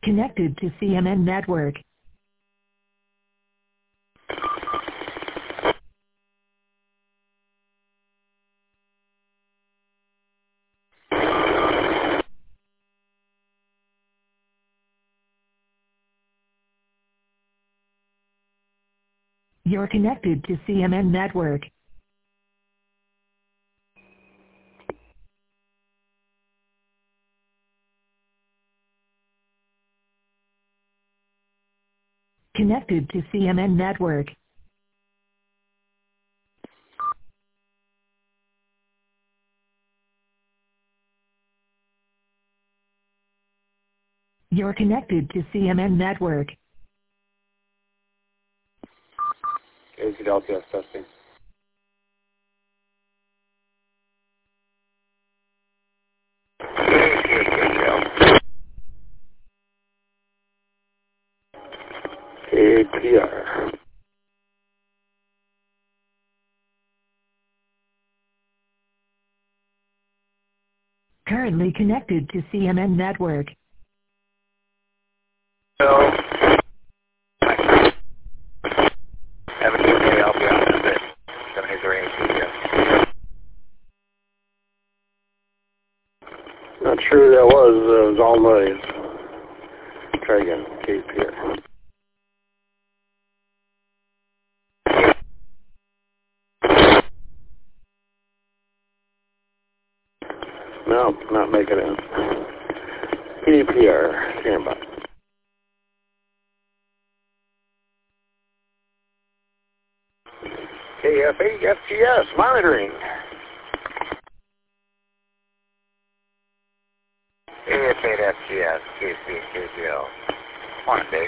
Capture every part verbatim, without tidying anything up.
Connected to C M N network. You're connected to C M N network. Connected to C M N network. You're connected to C M N network. A C L T S testing. A P R. Currently connected to C M N network. So, have a good day. I'll be on visit. seventy-three A C L. Not sure who that was. Uh, it was all noise. Try again. K P R. No, not making it. K P R. Stand by. K F A F G S monitoring. K F A F G S, K C, K G L. Morning, Dave.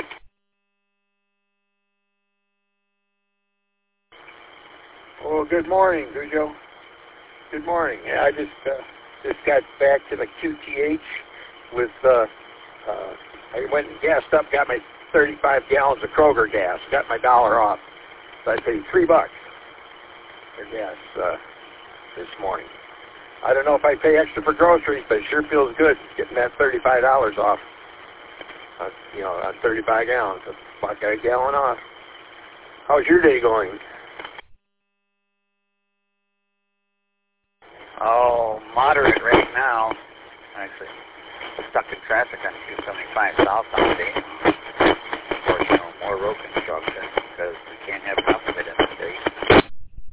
Well, good morning, Gujo. Good morning. Yeah, I just uh, just got back to the Q T H with, uh, uh, I went and gassed up, got my thirty-five gallons of Kroger gas, got my dollar off. So I paid three bucks for gas uh, this morning. I don't know if I pay extra for groceries, but it sure feels good getting that thirty-five dollars off. Uh, you know, on thirty-five gallons, a buck a gallon off. How's your day going? Oh, moderate right now. Actually, stuck in traffic on two seventy-five south on day. Of course, you know, more road construction because we can't have enough of it in the state.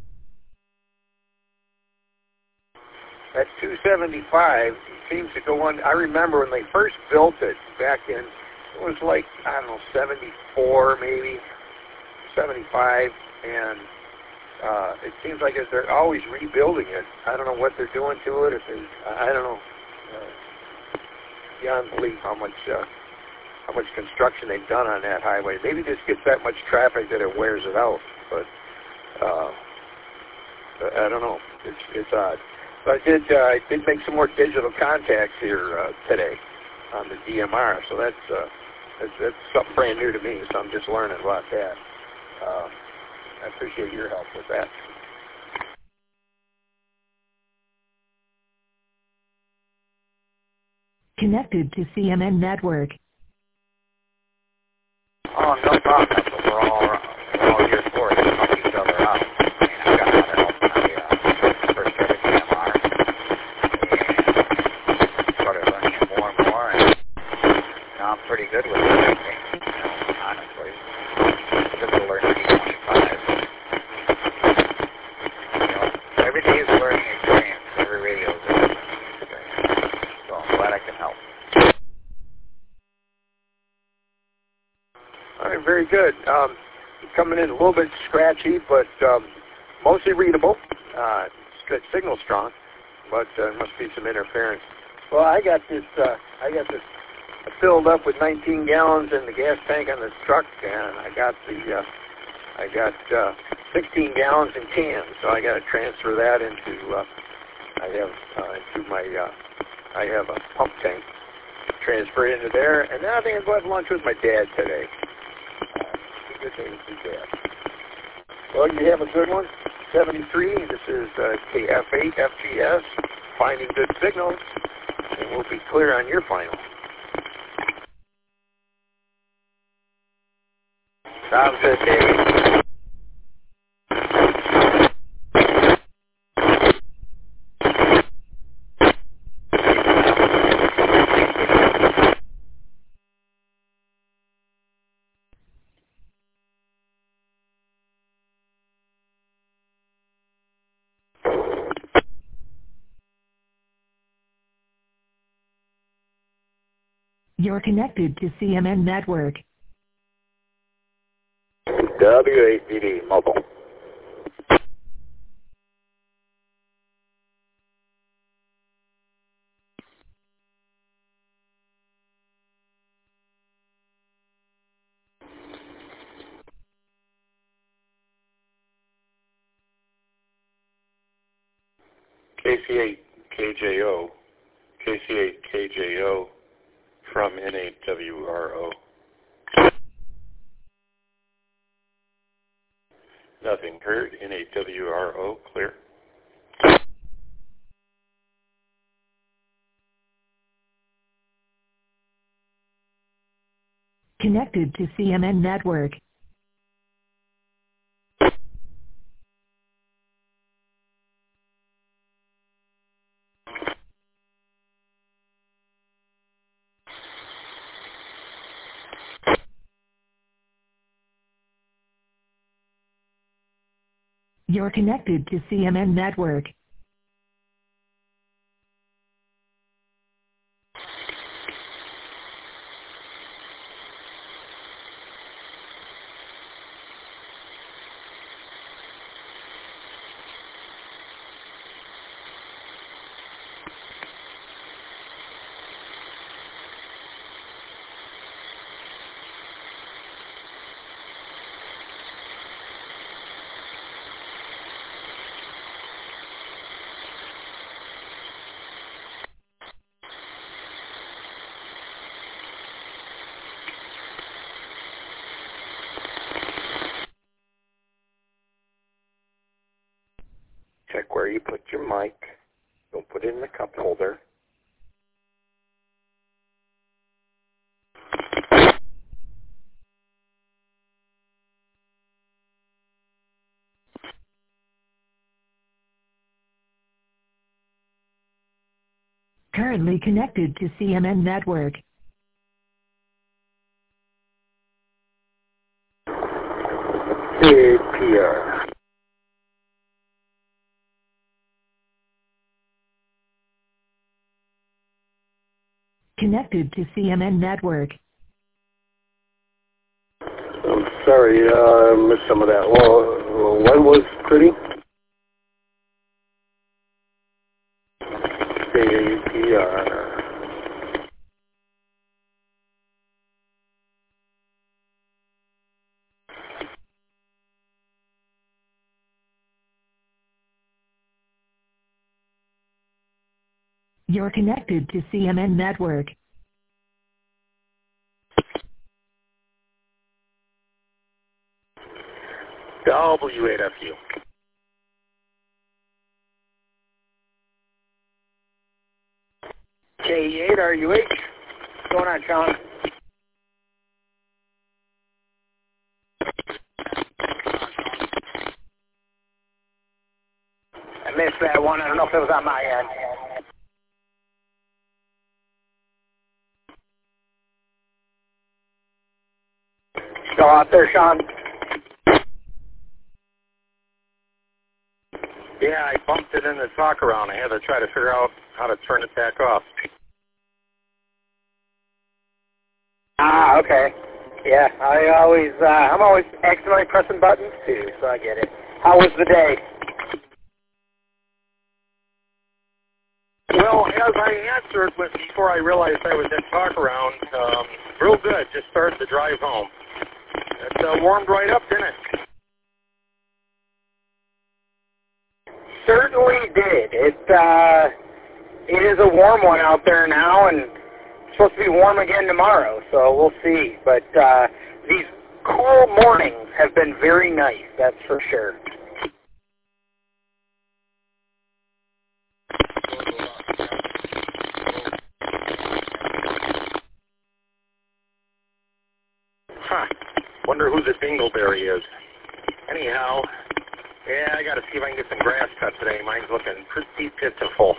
That two seventy-five seems to go on. I remember when they first built it back in, it was like, I don't know, seventy-four maybe, seventy-five, and uh, it seems like they're always rebuilding it. I don't know what they're doing to it. If they, I don't know. Uh, beyond belief how much uh, how much construction they've done on that highway. Maybe this gets that much traffic that it wears it out, but uh, I don't know. It's it's odd. So I did uh, I did make some more digital contacts here uh, today on the D M R. So that's, uh, that's that's something brand new to me. So I'm just learning about that. Uh, I appreciate your help with that. Connected to C M N network. Oh, no problem. That's what we're all, we're all here for, to help each other out. And I got a lot of help when I uh, first started D M R. And started learning it more and more. And now I'm pretty good with everything, you know, honestly. Just to learn D twenty-five. You know, every day is a learning experience. Every radio is a learning experience. So I'm glad I can help. All right, very good. Um, coming in a little bit scratchy, but um, mostly readable. Uh, good signal strong, but uh, there must be some interference. Well, I got this. Uh, I got this filled up with nineteen gallons in the gas tank on the truck, and I got the. Uh, I got uh, sixteen gallons in cans, so I got to transfer that into. Uh, I have uh, into my. Uh, I have a pump tank. Transfer it into there, and then I think I'll go have lunch with my dad today. Good thing to do that. Well, you have a good one. seventy-three. This is uh, K F eight F G S, finding good signals, and we'll be clear on your final. Sounds good, David. You're connected to C M N Network. W eight B D, mobile. K C eight K J O, K C eight K J O from N eight W R O. Nothing heard, N eight W R O, clear. Connected to C M N Network. You're connected to C M N Network. Check where you put your mic. Don't put it in the cup holder. Currently connected to C M N Network. C P R. Connected to C M N Network. I'm sorry, uh, I missed some of that. Well, what was pretty? C P R. You're connected to C M N Network. W eight F U. K eight R U H. What's going on, Sean? I missed that one. I don't know if it was on my end. Still out there, Sean? Yeah, I bumped it in the talk around. I had to try to figure out how to turn it back off. Ah, okay. Yeah, I always, uh, I'm always accidentally pressing buttons too, so I get it. How was the day? Well, as I answered but before I realized I was in talk around, um, real good. Just started the drive home. It uh, warmed right up, didn't it? Certainly did. It, uh, it is a warm one out there now, and it's supposed to be warm again tomorrow, so we'll see. But uh, these cool mornings have been very nice, that's for sure. Huh. Wonder who the dingleberry is. Anyhow, yeah, I got to see if I can get some grass cut today. Mine's looking pretty pitiful.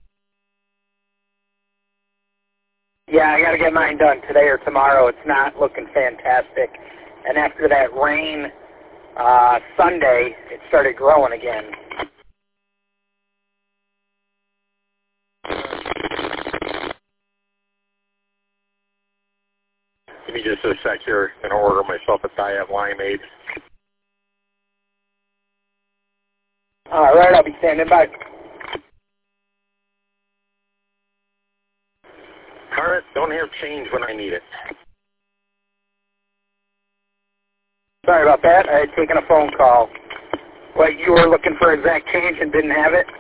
Yeah, I got to get mine done today or tomorrow. It's not looking fantastic. And after that rain uh, Sunday, it started growing again. Give me just a sec here. I'm going to order myself a diet limeade. All right, I'll be standing by. Current, don't have change when I need it. Sorry about that. I had taken a phone call. What, you were looking for exact change and didn't have it?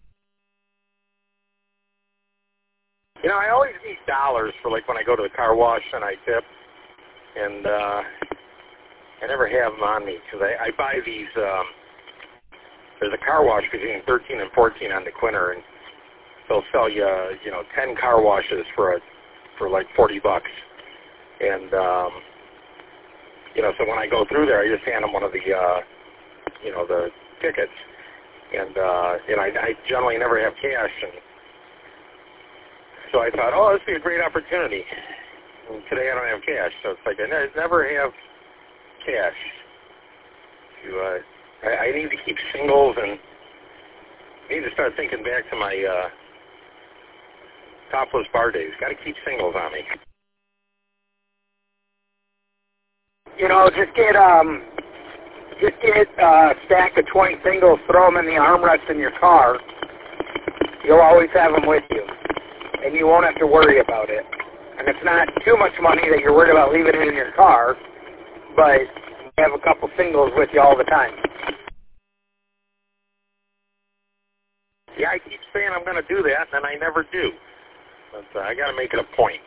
You know, I always need dollars for, like, when I go to the car wash and I tip. And uh, I never have them on me because I, I buy these. Um, there's a car wash between thirteen and fourteen on the Quinter, and they'll sell you, uh, you know, ten car washes for a, for like forty bucks. And um, you know, so when I go through there, I just hand them one of the, uh, you know, the tickets, and uh, you know, I, I generally never have cash, and so I thought, oh, this would be a great opportunity. And today I don't have cash, so it's like I ne- never have cash. To, uh, I, I need to keep singles, and I need to start thinking back to my uh, topless bar days. Got to keep singles on me. You know, just get um, just get uh, a stack of twenty singles, throw them in the armrest in your car. You'll always have them with you, and you won't have to worry about it. And it's not too much money that you're worried about leaving it in your car, but you have a couple singles with you all the time. Yeah, I keep saying I'm going to do that, and I never do. But uh, I got to make it a point.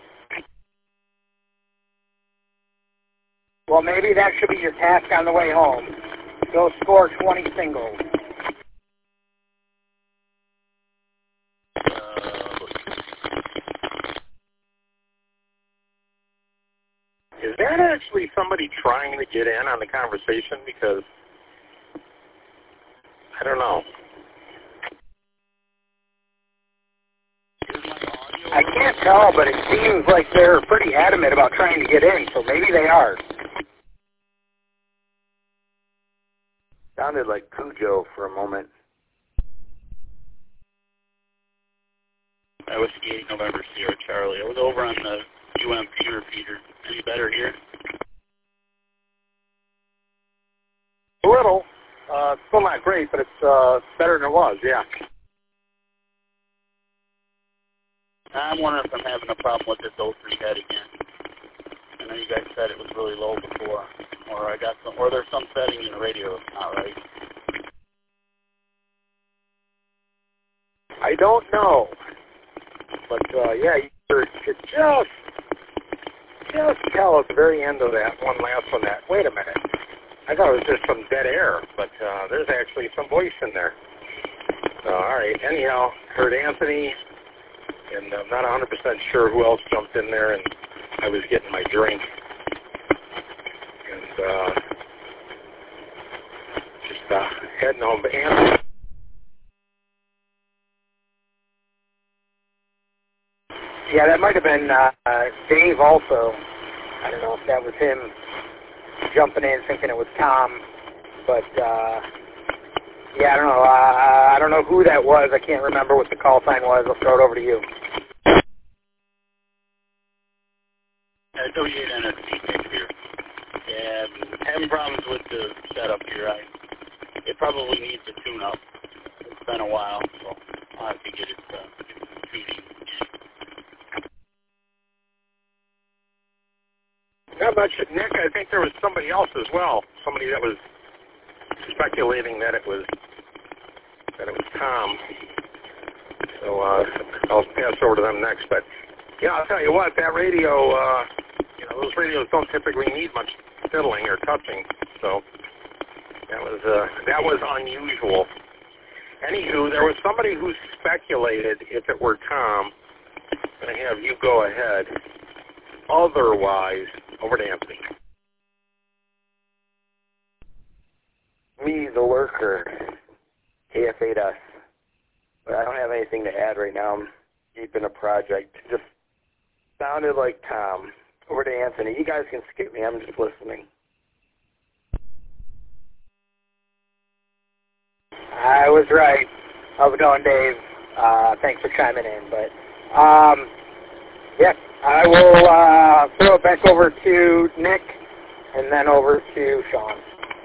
Well, maybe that should be your task on the way home. Go score twenty singles. Is that actually somebody trying to get in on the conversation? Because I don't know. I can't tell, but it seems like they're pretty adamant about trying to get in, so maybe they are. Sounded like Cujo for a moment. I was eight November Sierra Charlie. I was over on the U M P repeater. Any better here? A little. Uh, still not great, but it's uh, better than it was, yeah. I'm wondering if I'm having a problem with this O three head again. I know you guys said it was really low before, or I got some, or there's some setting in the radio that's not right. I don't know. But, uh, yeah, you could just, just tell at the very end of that one last one that, wait a minute, I thought it was just some dead air, but uh, there's actually some voice in there. So, all right, anyhow, heard Anthony, and I'm not one hundred percent sure who else jumped in there, and I was getting my drink. And uh, just uh, heading home. But Anthony, Yeah, that might have been uh, uh, Dave also. I don't know if that was him jumping in thinking it was Tom. But, uh, yeah, I don't know. Uh, I don't know who that was. I can't remember what the call sign was. I'll throw it over to you. Uh, W eight N S C Nick here. Yeah, I'm having problems with the setup here. I, it probably needs a tune-up. It's been a while, so I'll have to get it uh, tuning. not much. Nick, I think there was somebody else as well. Somebody that was speculating that it was that it was Tom. So uh, I'll pass over to them next. But yeah, I'll tell you what, that radio, uh, you know, those radios don't typically need much fiddling or touching. So that was uh, that was unusual. Anywho, there was somebody who speculated if it were Tom. I'm going to have you go ahead. Otherwise, over to Anthony. Me, the lurker, K F eight S. But I don't have anything to add right now. I'm deep in a project. Just sounded like Tom. Over to Anthony. You guys can skip me. I'm just listening. I was right. How's it going, Dave? Uh, thanks for chiming in. But, um, yeah, I will uh, throw it back over to Nick and then over to Sean.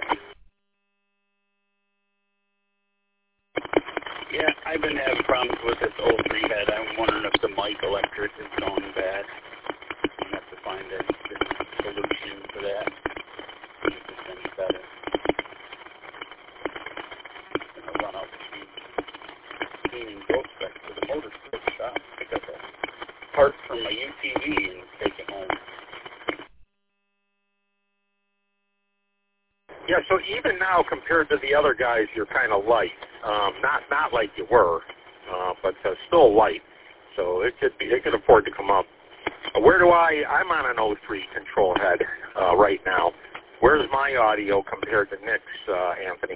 Yeah, I've been having problems with this oh three head. I'm wondering if the mic electric is going bad. I have to find a solution for that. Make this thing better. I'm going to run out to cleaning both specs to the motor sports shop. Pick up a part from my U T V and take it home. Yeah, so even now compared to the other guys, you're kind of light. Um, not not like you were, uh, but uh, still light. So it could be it could afford to come up. Uh, where do I? I'm on an oh three control head uh, right now. Where's my audio compared to Nick's, uh, Anthony?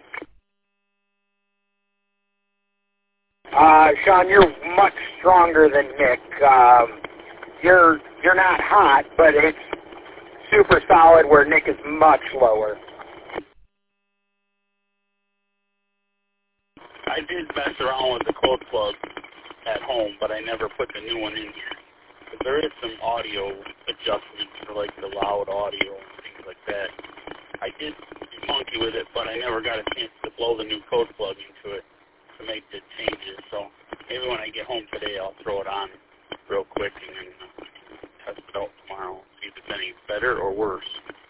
Uh, Sean, you're much stronger than Nick. Um, you're you're not hot, but it's super solid. Where Nick is much lower. I did mess around with the code plug at home, but I never put the new one in here. But there is some audio adjustments for like the loud audio and things like that. I did monkey with it, but I never got a chance to blow the new code plug into it to make the changes. So maybe when I get home today, I'll throw it on real quick and then uh, test it out tomorrow, see if it's any better or worse.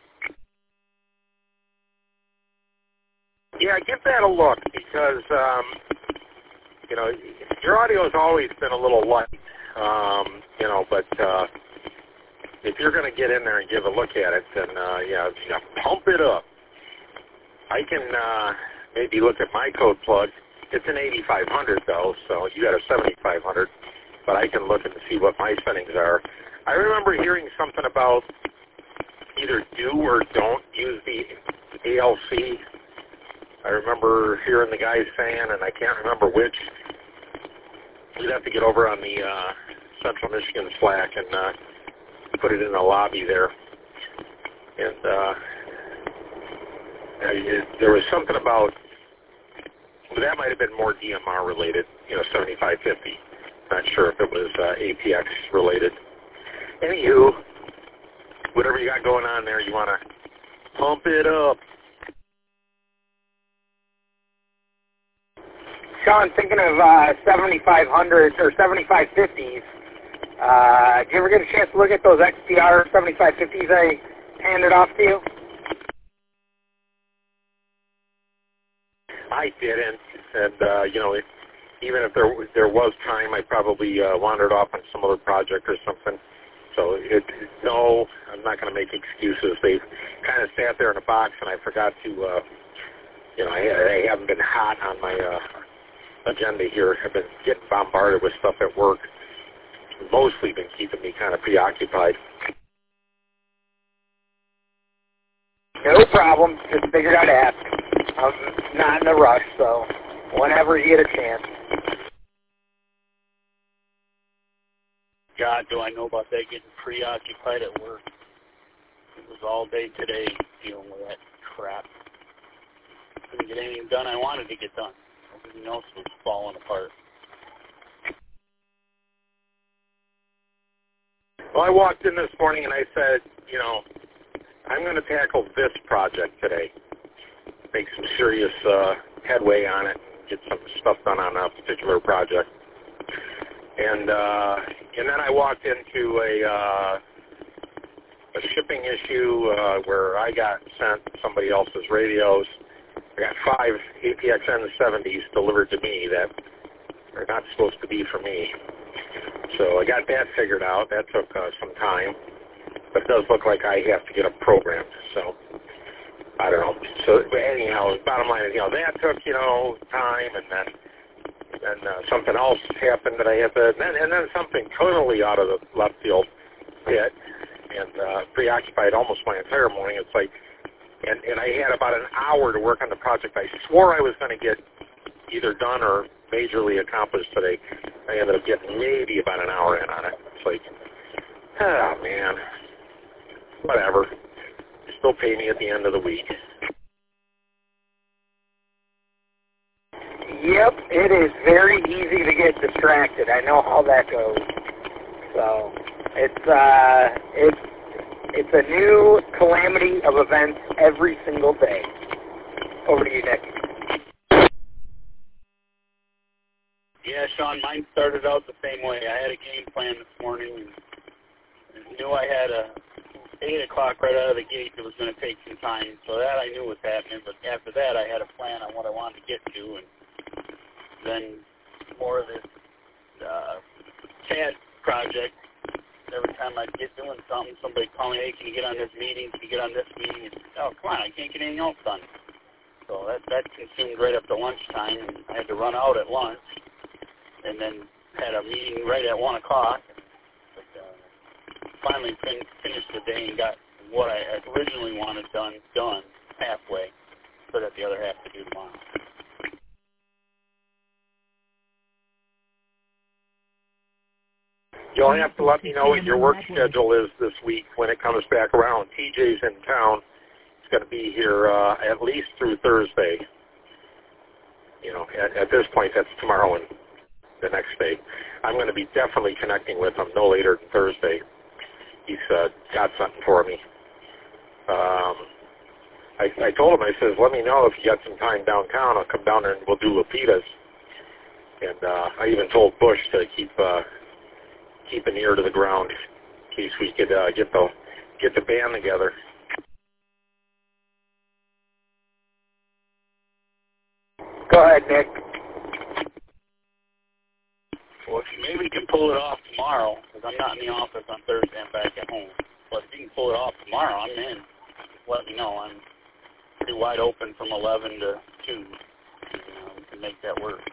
Yeah, give that a look because, um, you know, your audio has always been a little light, um, you know, but uh, if you're going to get in there and give a look at it, then, uh, yeah, you know, pump it up. I can uh, maybe look at my code plug. It's an eighty-five hundred, though, so you got a seventy-five hundred, but I can look and see what my settings are. I remember hearing something about either do or don't use the A L C. I remember hearing the guys saying, and I can't remember which, we'd have to get over on the uh, Central Michigan Slack and uh, put it in the lobby there. And uh, it, there was something about, well, that might have been more D M R related, you know, seventy-five fifty. Not sure if it was uh, A P X related. Anywho, whatever you got going on there, you want to pump it up. Sean, thinking of uh, seventy-five hundreds or seventy-five fifties, uh, did you ever get a chance to look at those X T R seventy-five fifties I handed off to you? I didn't, and uh, you know, it, even if there there was time, I probably uh, wandered off on some other project or something. So it, no, I'm not going to make excuses. They kind of sat there in a box, and I forgot to, uh, you know, I, I haven't been hot on my uh, agenda here. I've been getting bombarded with stuff at work. Mostly been keeping me kind of preoccupied. No problem. Just figured I'd ask. I'm not in a rush, so whenever you get a chance. God, do I know about that, getting preoccupied at work. It was all day today dealing with that crap. Couldn't get anything done I wanted to get done. Everything else was falling apart. Well, I walked in this morning and I said, you know, I'm going to tackle this project today. Make some serious uh, headway on it, get some stuff done on a particular project. And uh, and then I walked into a uh, a shipping issue uh, where I got sent somebody else's radios. I got five A P X N seventies delivered to me that are not supposed to be for me. So I got that figured out. That took uh, some time. But it does look like I have to get them programmed. So I don't know. So anyhow, bottom line is, you know, that took, you know, time, and then and uh, something else happened that I had to, and then, and then something totally out of the left field hit, and uh, preoccupied almost my entire morning. It's like and, and I had about an hour to work on the project I swore I was going to get either done or majorly accomplished today. I ended up getting maybe about an hour in on it. It's like, oh, man, whatever. Still pay me at the end of the week. Yep, it is very easy to get distracted. I know how that goes. So it's uh, it's it's a new calamity of events every single day. Over to you, Nick. Yeah, Sean, mine started out the same way. I had a game plan this morning and, and knew I had a eight o'clock right out of the gate that was going to take some time. So that I knew was happening. But after that, I had a plan on what I wanted to get to, and then more of this uh, C A D project. Every time I'd get doing something, somebody call me, hey, can you get on this meeting? Can you get on this meeting? And, oh, come on, I can't get anything else done. So that, that consumed right up to lunchtime, and I had to run out at lunch, and then had a meeting right at one o'clock. But, uh, finally fin- finished the day and got what I had originally wanted done, done halfway, so that the other half to do tomorrow. You'll have to let me know what your work schedule is this week when it comes back around. T J's in town. He's going to be here uh, at least through Thursday. You know, at, at this point, that's tomorrow and the next day. I'm going to be definitely connecting with him no later than Thursday. He's uh, got something for me. Um, I, I told him, I says, let me know if you got some time downtown. I'll come down there and we'll do Lapitas. And uh, I even told Bush to keep uh, keep an ear to the ground in case we could uh, get the get the band together. Go ahead, Nick. Well, if you maybe can pull it off tomorrow, because I'm not in the office on Thursday, I'm back at home. But if you can pull it off tomorrow, I'm in. Let me know. I'm pretty wide open from eleven to two. You know, we can make that work.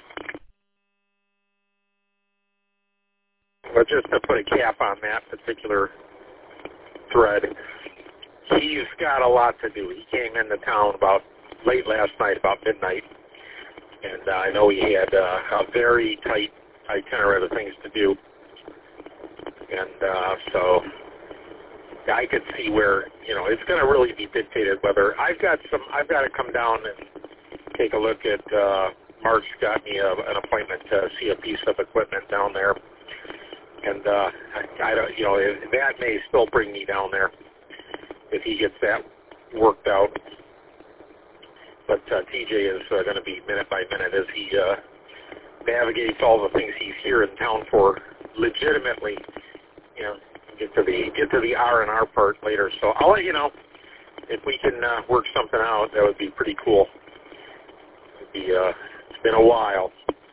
But just to put a cap on that particular thread, he's got a lot to do. He came into town about late last night, about midnight, and uh, I know he had uh, a very tight itinerary of things to do. And uh, so I could see where, you know, it's going to really be dictated whether I've got some, I've got to come down and take a look at, uh, Mark's got me a, an appointment to see a piece of equipment down there. And uh, I, I don't, you know, that may still bring me down there if he gets that worked out. But uh, T J is uh, going to be minute by minute as he uh, navigates all the things he's here in town for legitimately. You know, get to the get to the R and R part later. So I'll let you know if we can uh, work something out. That would be pretty cool. It'd be uh, it's been a while.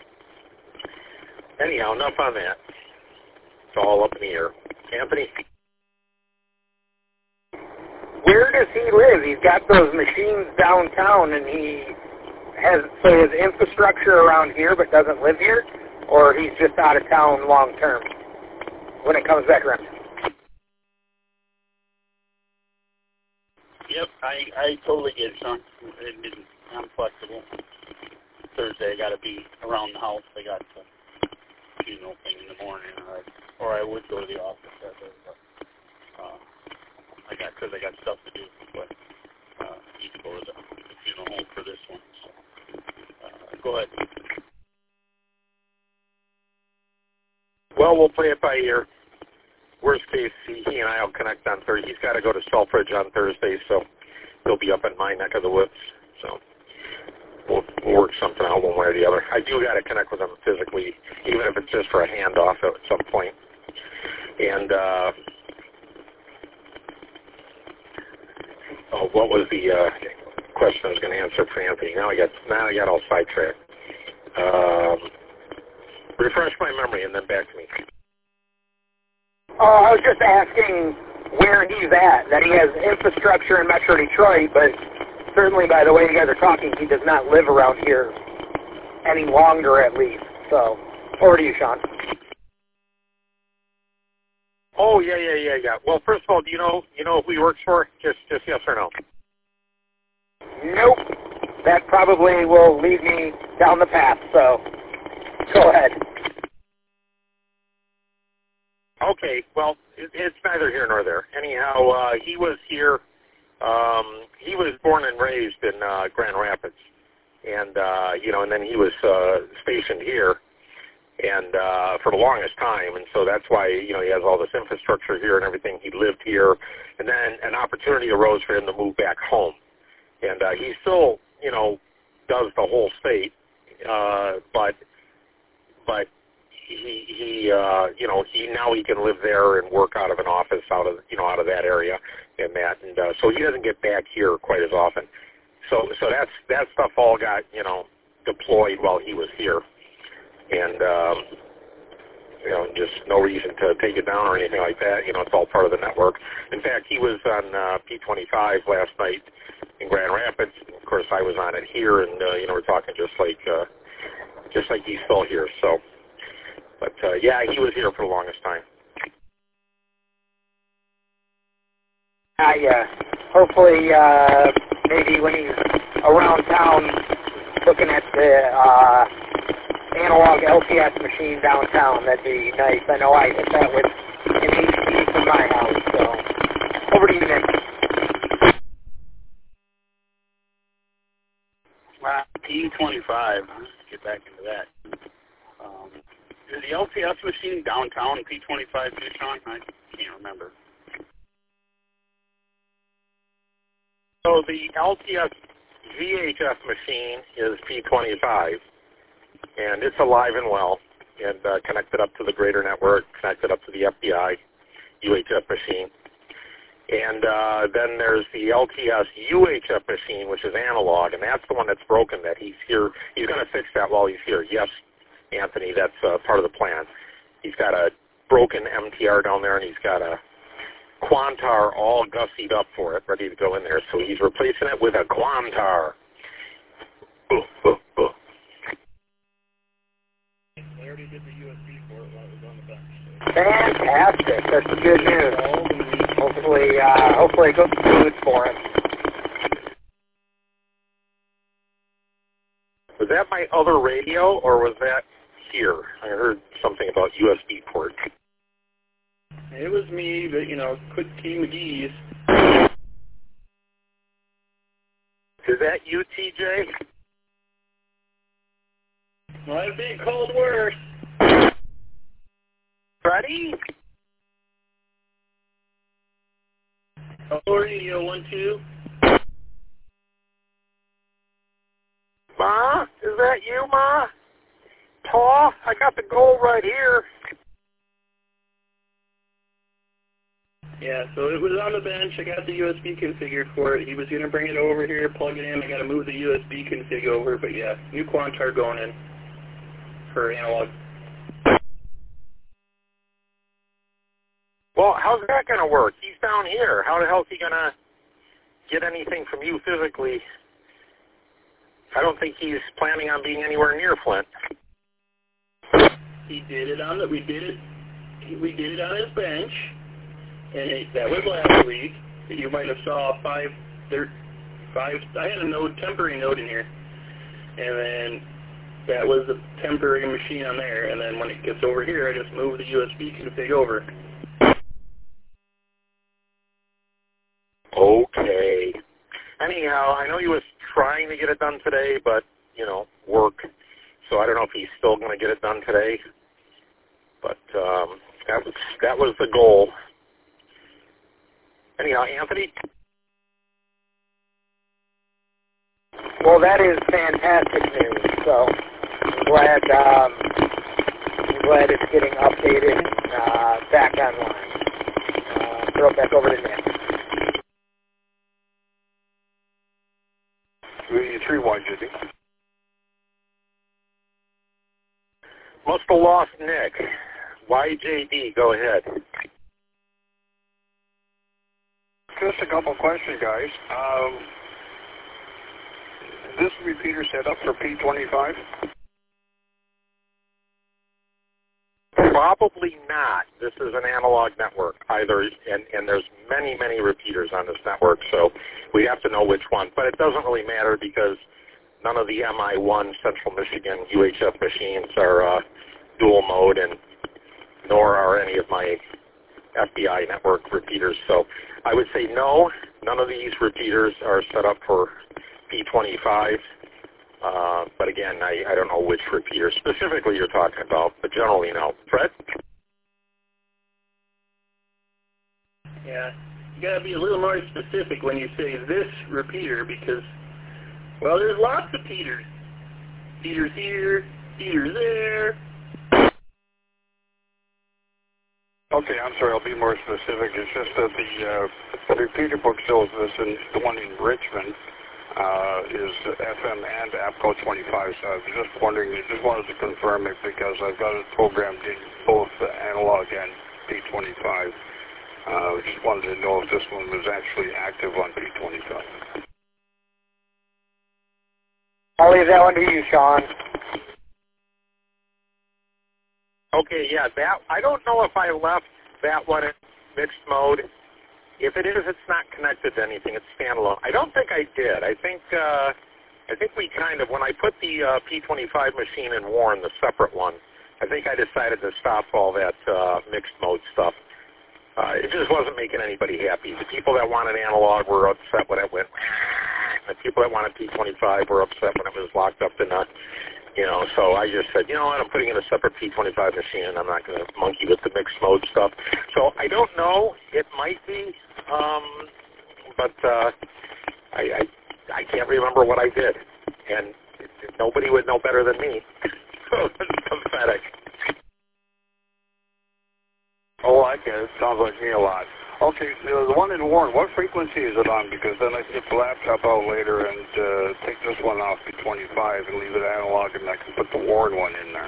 Anyhow, enough on that. It's all up in the air. Anthony? Where does he live? He's got those machines downtown, and he has so his infrastructure around here, but doesn't live here, or he's just out of town long term when it comes back around. Yep, I I totally get it, Sean. It, it, I'm flexible. Thursday, I got to be around the house. I got to do no thing in the morning, or or I would go to the office that day, but uh, I got because I got stuff to do. But uh, need to go to the, the funeral home for this one. So uh, go ahead. Well, we'll play it by ear. Worst case, he and I will connect on Thursday. He's got to go to Selfridge on Thursday, so he'll be up in my neck of the woods. So we'll, we'll work something out one way or the other. I do got to connect with him physically, even if it's just for a handoff at some point. And uh, oh, what was the uh, question I was going to answer for Anthony? Now I got now I got all sidetracked. Um, refresh my memory and then back to me. Oh, I was just asking where he's at, that he has infrastructure in Metro Detroit, but certainly by the way you guys are talking, he does not live around here any longer at least. So, over to you, Sean. Oh, yeah, yeah, yeah, yeah. Well, first of all, do you know, you know who he works for? Just, just yes or no? Nope. That probably will lead me down the path, so go ahead. Okay, well, it, it's neither here nor there. Anyhow, uh, he was here. Um, he was born and raised in uh, Grand Rapids, and uh, you know, and then he was uh, stationed here, and uh, for the longest time, and so that's why you know he has all this infrastructure here and everything. He lived here, and then an opportunity arose for him to move back home, and uh, he still, you know, does the whole state, uh, but but. He, he, uh, you know, he now he can live there and work out of an office out of, you know, out of that area and that, and uh, so he doesn't get back here quite as often. So, so that's that stuff all got, you know, deployed while he was here, and um, you know, just no reason to take it down or anything like that. You know, it's all part of the network. In fact, he was on uh, P twenty-five last night in Grand Rapids. Of course, I was on it here, and uh, you know, we're talking just like, uh, just like he's still here. So. But, uh, yeah, he was here for the longest time. I, uh, hopefully, uh, maybe when he's around town looking at the, uh, analog L T S machine downtown, that'd be nice. I know I hit that with an H D from my house, so over to you, Nick. Wow, P twenty-five. Let's get back into that. Um, Is the L T S machine downtown P twenty-five too, Sean? I can't remember. So the L T S V H F machine is P twenty-five, and it's alive and well, and uh, connected up to the greater network, connected up to the F B I U H F machine. And uh, then there's the L T S U H F machine, which is analog, and that's the one that's broken that he's here. He's going to fix that while he's here. Yes, Anthony, that's uh, part of the plan. He's got a broken M T R down there, and he's got a Quantar all gussied up for it, ready to go in there. So he's replacing it with a Quantar. Ooh, ooh, ooh. I already did the U S B for it while it was on the bench. Fantastic. That's good news. Hopefully, uh, hopefully it goes smooth for him. Was that my other radio, or was that here? I heard something about U S B port. It was me, but, you know, quick T McGee's. Is that you, T J? Well, I've been called worse. Freddie? Oh, radio one two. Ma? Is that you, Ma? Pa? I got the goal right here. Yeah, so it was on the bench. I got the U S B configured for it. He was going to bring it over here, plug it in. I got to move the U S B config over. But, yeah, new Quantar going in for analog. Well, how's that going to work? He's down here. How the hell is he going to get anything from you physically? I don't think he's planning on being anywhere near Flint. He did it on the, we did it, we did it on his bench, and it, that was last week. You might have saw five, there, five, I had a node, temporary node in here, and then that was the temporary machine on there, and then when it gets over here, I just move the U S B config over. Okay. Anyhow, I know he was trying to get it done today, but, you know, work. So I don't know if he's still going to get it done today. But um, that was that was the goal. Anyhow, Anthony? Well, that is fantastic news. So I'm glad, um, I'm glad it's getting updated, uh, back online. Uh, throw it back over to Nick. three one, Jimmy. Must have lost Nick. Y J D, go ahead. Just a couple questions, guys. Um, is this repeater set up for P twenty-five? Well, Probably not. This is an analog network, either, and, and there's many, many repeaters on this network, so we have to know which one. But it doesn't really matter because none of the M I one Central Michigan U H F machines are uh, dual mode, and nor are any of my F B I network repeaters. So I would say no, none of these repeaters are set up for P twenty-five. Uh, but again, I, I don't know which repeater specifically you're talking about, but generally no. Fred? Yeah, you got to be a little more specific when you say this repeater because, well, there's lots of Peters. Peters here, Peters there. Okay, I'm sorry, I'll be more specific. It's just that the, uh, the repeater book shows this, and the one in Richmond uh, is F M and APCO twenty-five, so I was just wondering, I just wanted to confirm it because I've got it programmed in both analog and P twenty-five. I uh, just wanted to know if this one was actually active on P twenty-five. I'll leave that one to you, Sean. Okay, yeah, that I don't know if I left that one in mixed mode. If it is, it's not connected to anything. It's standalone. I don't think I did. I think uh, I think we kind of, when I put the uh, P twenty-five machine in Warren, the separate one, I think I decided to stop all that uh, mixed mode stuff. Uh, it just wasn't making anybody happy. The people that wanted analog were upset when it went. The people that wanted P twenty-five were upset when it was locked up in a, you know, so I just said, you know what, I'm putting in a separate P twenty-five machine, and I'm not going to monkey with the mixed mode stuff. So I don't know. It might be, um, but uh, I, I I can't remember what I did, and nobody would know better than me. So it's pathetic. Oh, I get it. Sounds like me a lot. Okay, so the one in Warren, what frequency is it on? Because then I can get the laptop out later and uh, take this one off P twenty-five and leave it analog, and I can put the Warren one in there.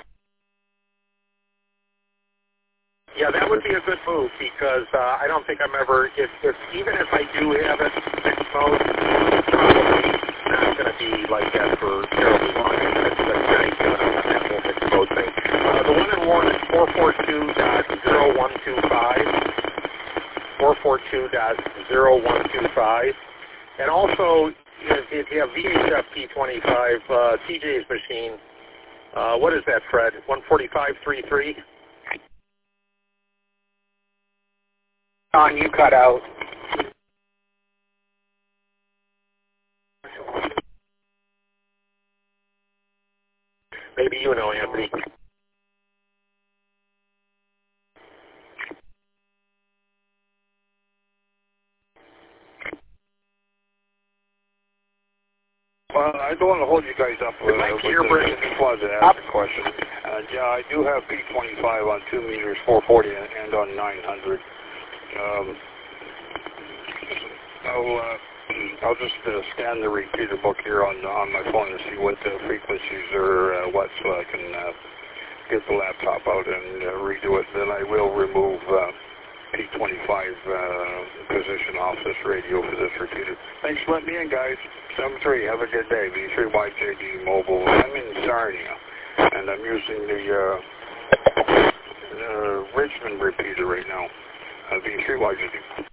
Yeah, that would be a good move because uh, I don't think I'm ever, if, if even if I do have it mixed mode, it's probably not going to be like that for terribly long. It's a nice uh, that whole mixed mode thing. Uh, the one in Warren is four forty-two dot zero one two five. four forty-two dot zero one two five. And also, if you have V H F P twenty-five, uh, T J's machine, uh, what is that, Fred? one forty-five point three three? Sean, you cut out. Maybe you know, Anthony. Well, I don't want to hold you guys up with, uh, with this. I just wanted to ask a question. Uh, yeah, I do have P twenty-five on two meters, four forty, and, and on nine hundred. Um, I'll, uh, I'll just uh, scan the repeater book here on on my phone to see what the frequencies are, uh, what, so I can uh, get the laptop out and uh, redo it. Then I will remove uh, P twenty-five uh, position off this radio for this repeater. Thanks for letting me in, guys. seven three, have a good day. V three Y J D Mobile. I'm in Sarnia, and I'm using the uh, uh, Richmond repeater right now. Uh, V three Y J D.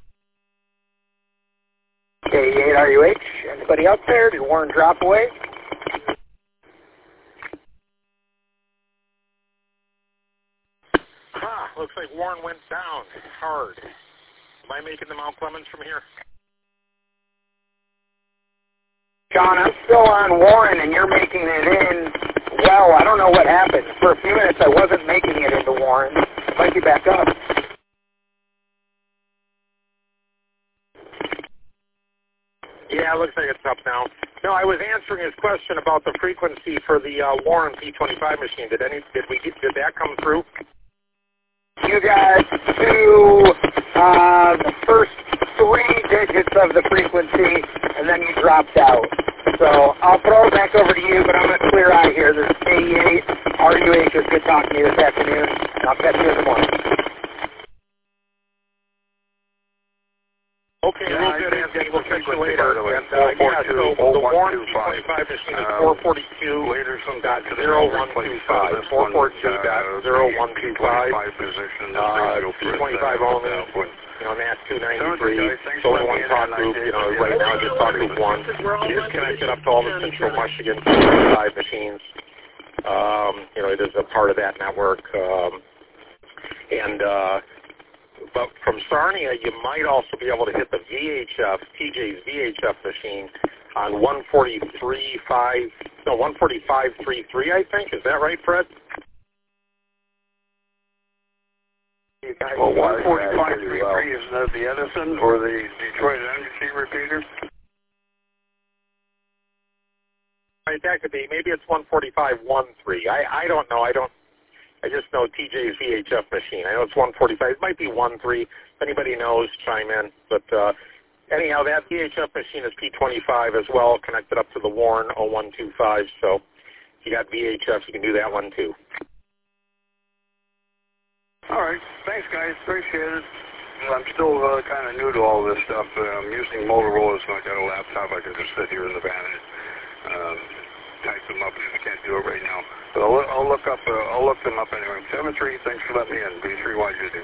K eight R U H, anybody out there? Did Warren drop away? Ah, looks like Warren went down hard. Am I making the Mount Clemens from here? John, I'm still on Warren, and you're making it in. Well, I don't know what happened. For a few minutes, I wasn't making it into Warren. Might be back up. Yeah, it looks like it's up now. No, I was answering his question about the frequency for the uh, Warren P twenty-five machine. Did any? Did we? Did that come through? You got to uh, the first three digits of the frequency, and then you dropped out. So I'll throw it back over to you, but I'm going to clear out here. This is K eight R U H. It was good talking to you this afternoon, and I'll catch you in the morning. Okay, Yeah, real I good, did Anthony. get We'll the catch you frequency, later. by the way. And, uh, yeah, so the Warren P four four two, twenty-five machine is um, four forty-two Later some dot back to the zero mill one two replace, uh, five. this four one, forty-two dot zero one two five. uh, position, this Uh, radio P for twenty-five uh, only. output. You know, N A S two Sounds ninety-three. good, guys. Thanks So for only one letting me in talk on group. that, You know, Dave. right now just talk group one. It is connected up to all the Central Michigan twenty-five machines. Um, you know, it is a part of that network. Um, and uh, but from Sarnia, you might also be able to hit the V H F, T J's V H F machine on one forty-three five, no, one forty-five thirty-three, I think. Is that right, Fred? Well, one forty-five thirty-three, isn't that the Edison or the Detroit Energy repeater? Right, that could be. Maybe it's one forty-five thirteen. I, I don't know. I don't. I just know T J's V H F machine. I know it's one forty-five. It might be thirteen. If anybody knows, chime in. But uh, anyhow, that V H F machine is P twenty-five as well, connected up to the Warren oh one two five. So if you got V H F, you can do that one too. All right. Thanks, guys. Appreciate it. I'm still uh, kind of new to all this stuff. Uh, I'm using Motorola, so I got a laptop. I can just sit here in the van and um, type them up. I can't do it right now. But I'll, I'll look up. Uh, I'll look them up anyway. seven three, thanks for letting me in. B three Y J D.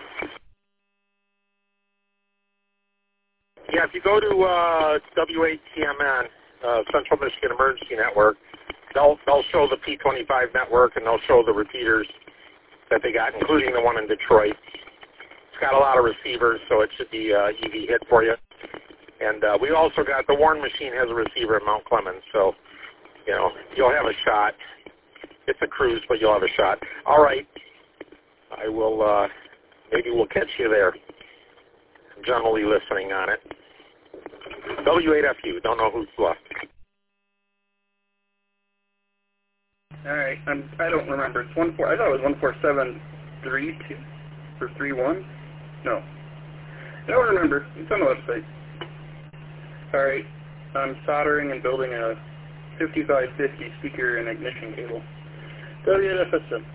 Yeah, if you go to uh, W A T M N, uh, Central Michigan Emergency Network, they'll they'll show the P twenty-five network and they'll show the repeaters that they got, including the one in Detroit. It's got a lot of receivers, so it should be uh, easy hit for you. And uh, we also got the Warren machine has a receiver in Mount Clemens, so you know you'll have a shot. It's a cruise, but you'll have a shot. All right, I will. Uh, maybe we'll catch you there. I'm generally listening on it. W eight F U. Don't know who's left. All right, I'm, I don't remember. It's one four. I thought it was one four seven three two or three one. No, I don't remember. It's on the website. All right, I'm soldering and building a fifty-five fifty speaker and ignition cable. W F S M.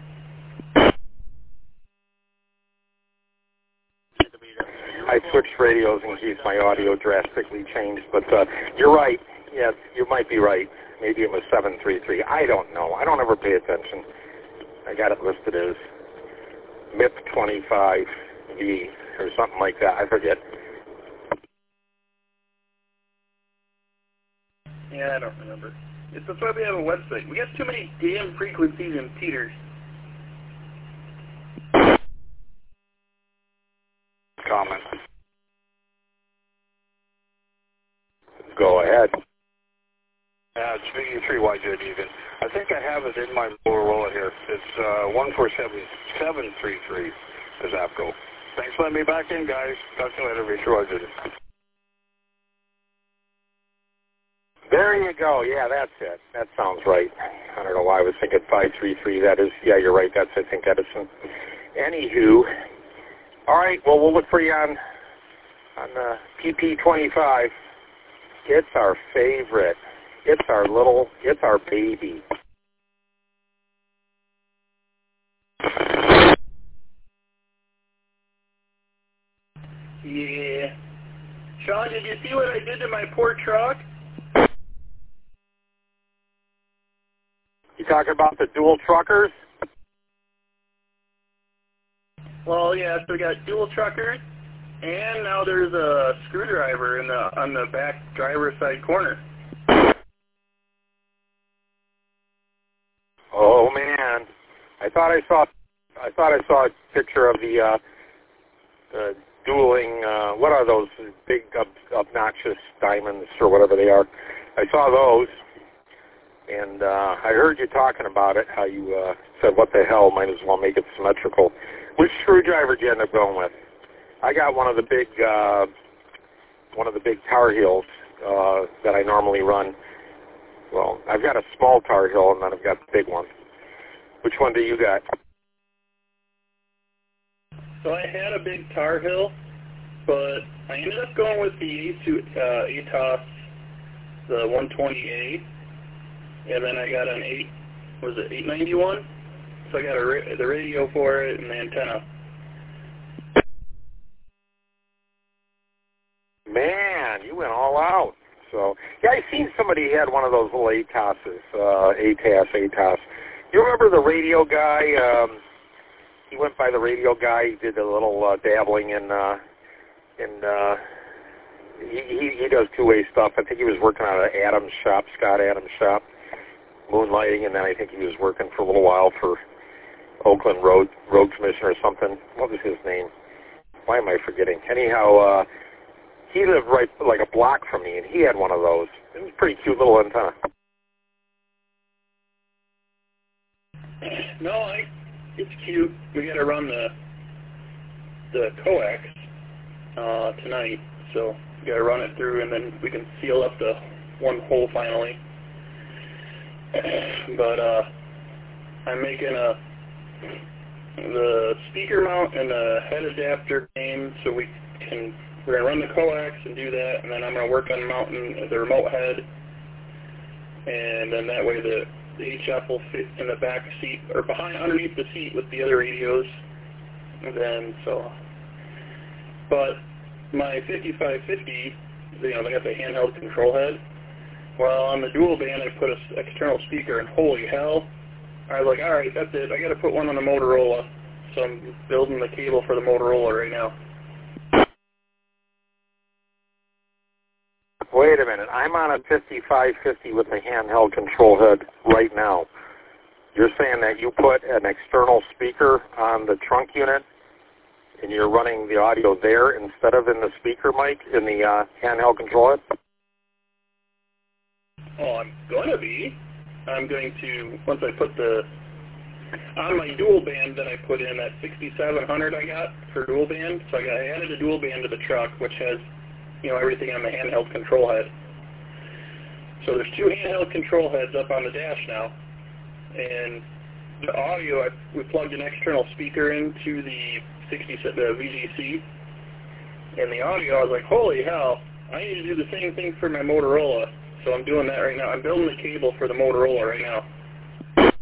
I switched radios in case my audio drastically changed, but uh, you're right. Yes, you might be right. Maybe it was seven three three. I don't know. I don't ever pay attention. I got it listed as M I P twenty-five V or something like that. I forget. Yeah, I don't remember. It's, that's why we have a website. We got too many damn frequencies and repeaters. Comment. Go ahead. Uh, it's B three Y J D again. I think I have it in my Motorola here. It's uh, one four seven seven three three is APCO. Thanks for letting me back in, guys. Talk to you later. B three Y J D. There you go. Yeah, that's it. That sounds right. I don't know why I was thinking five three three. That is, yeah, you're right. That's, I think, Edison. Anywho, all right. Well, we'll look for you on on uh, P P twenty-five. It's our favorite. It's our little. It's our baby. Yeah. Sean, did you see what I did to my poor truck? You talking about the dual truckers? Well, yeah, so we got dual truckers, and now there's a screwdriver in the on the back driver's side corner. Oh man, I thought I saw. I thought I saw a picture of the uh, uh, dueling. Uh, what are those big ob obnoxious diamonds or whatever they are? I saw those. And uh, I heard you talking about it, how you uh, said, what the hell, might as well make it symmetrical. Which screwdriver did you end up going with? I got one of the big, uh, one of the big Tar Heels uh, that I normally run. Well, I've got a small Tar Heel, and then I've got the big one. Which one do you got? So I had a big Tar Heel, but I ended up going with the uh, A T O S, the one twenty A. And then I got an eight, was it eight ninety-one? So I got a ra the radio for it and the antenna. Man, went all out. So, yeah, I seen somebody had one of those little A T O Ss, uh, A T A S, A T O S. You remember the radio guy? Um, he went by the radio guy. He did a little uh, dabbling in, uh, in uh, he, he, he does two-way stuff. I think he was working out of Adams' shop, Scott Adams' shop, moonlighting, and then I think he was working for a little while for Oakland Road Road Commissioner or something. What was his name? Why am I forgetting? Anyhow, uh, he lived right like a block from me, and he had one of those. It was a pretty cute little antenna. No, I, it's cute. We got to run the the coax uh, tonight, so we got to run it through, and then we can seal up the one hole finally. But uh, I'm making a the speaker mount and the head adapter game, so we can. We're going to run the coax and do that, and then I'm going to work on mounting the remote head, and then that way the, the H F will fit in the back seat, or behind, underneath the seat with the other radios, and then, so, but my fifty-five fifty, you know, they got the handheld control head. Well, on the dual band, I put an external speaker, and holy hell, I was like, all right, that's it, I got to put one on the Motorola, so I'm building the cable for the Motorola right now. Wait a minute. I'm on a fifty-five fifty with a handheld control head right now. You're saying that you put an external speaker on the trunk unit and you're running the audio there instead of in the speaker mic in the uh, handheld control head? Oh, I'm going to be. I'm going to, once I put the, on my dual band that I put in, that sixty-seven hundred I got for dual band, so I got I added a dual band to the truck, which has, you know, everything on the handheld control head. So there's two handheld control heads up on the dash now, and the audio, I, we plugged an external speaker into the sixty, the V G C, and the audio, I was like, holy hell, I need to do the same thing for my Motorola, so I'm doing that right now. I'm building the cable for the Motorola right now.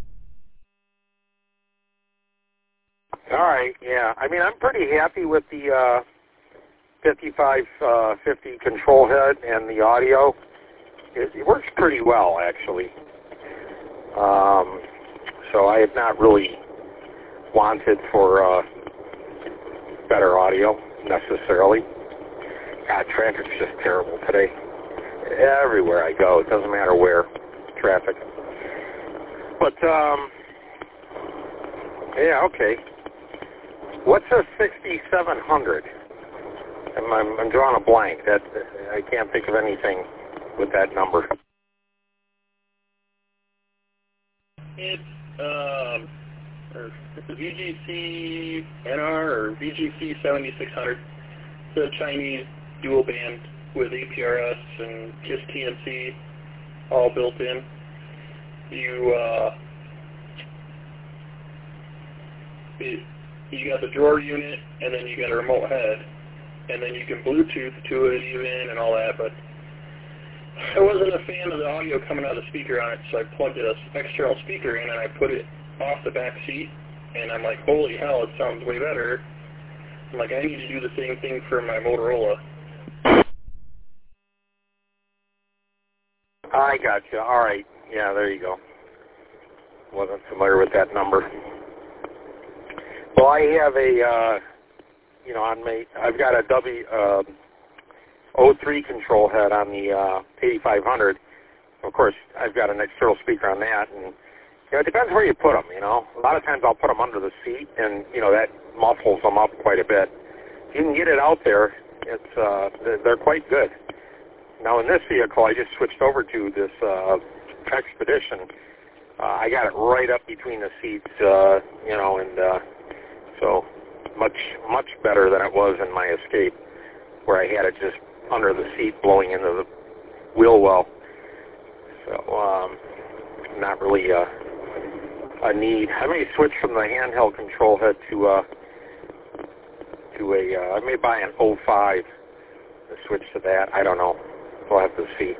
All right, yeah. I mean, I'm pretty happy with the uh, fifty-five fifty control head and the audio. It, it works pretty well, actually. Um, so I have not really wanted for uh, better audio, necessarily. God, traffic's just terrible today. Everywhere I go, it doesn't matter where, traffic. But, um, yeah, okay. What's a sixty-seven hundred? I'm, I'm, I'm drawing a blank. That I can't think of anything with that number. It's um, it's a V G C N R or V G C seventy-six hundred. It's a Chinese dual band with A P R S and K I S S T N C all built in. You uh, it, you got the drawer unit, and then you got a remote head, and then you can Bluetooth to it even and all that, but I wasn't a fan of the audio coming out of the speaker on it, so I plugged an external speaker in and I put it off the back seat, and I'm like, holy hell, it sounds way better. I'm like, I need to do the same thing for my Motorola. I got you. All right. Yeah, there you go. Wasn't familiar with that number. Well, I have a, uh, you know, on my, I've got a W, uh, O three control head on the uh, eighty-five hundred. Of course, I've got an external speaker on that, and you know, it depends where you put them. You know, a lot of times I'll put them under the seat, and you know that muffles them up quite a bit. If you can get it out there, it's uh, they're quite good. Now in this vehicle, I just switched over to this uh, Expedition. Uh, I got it right up between the seats, uh, you know, and uh, so much much better than it was in my Escape, where I had it just under the seat blowing into the wheel well. So um, not really a, a need. I may switch from the handheld control head to uh, to a. Uh, I may buy an oh five to switch to that. I don't know. We'll have to see.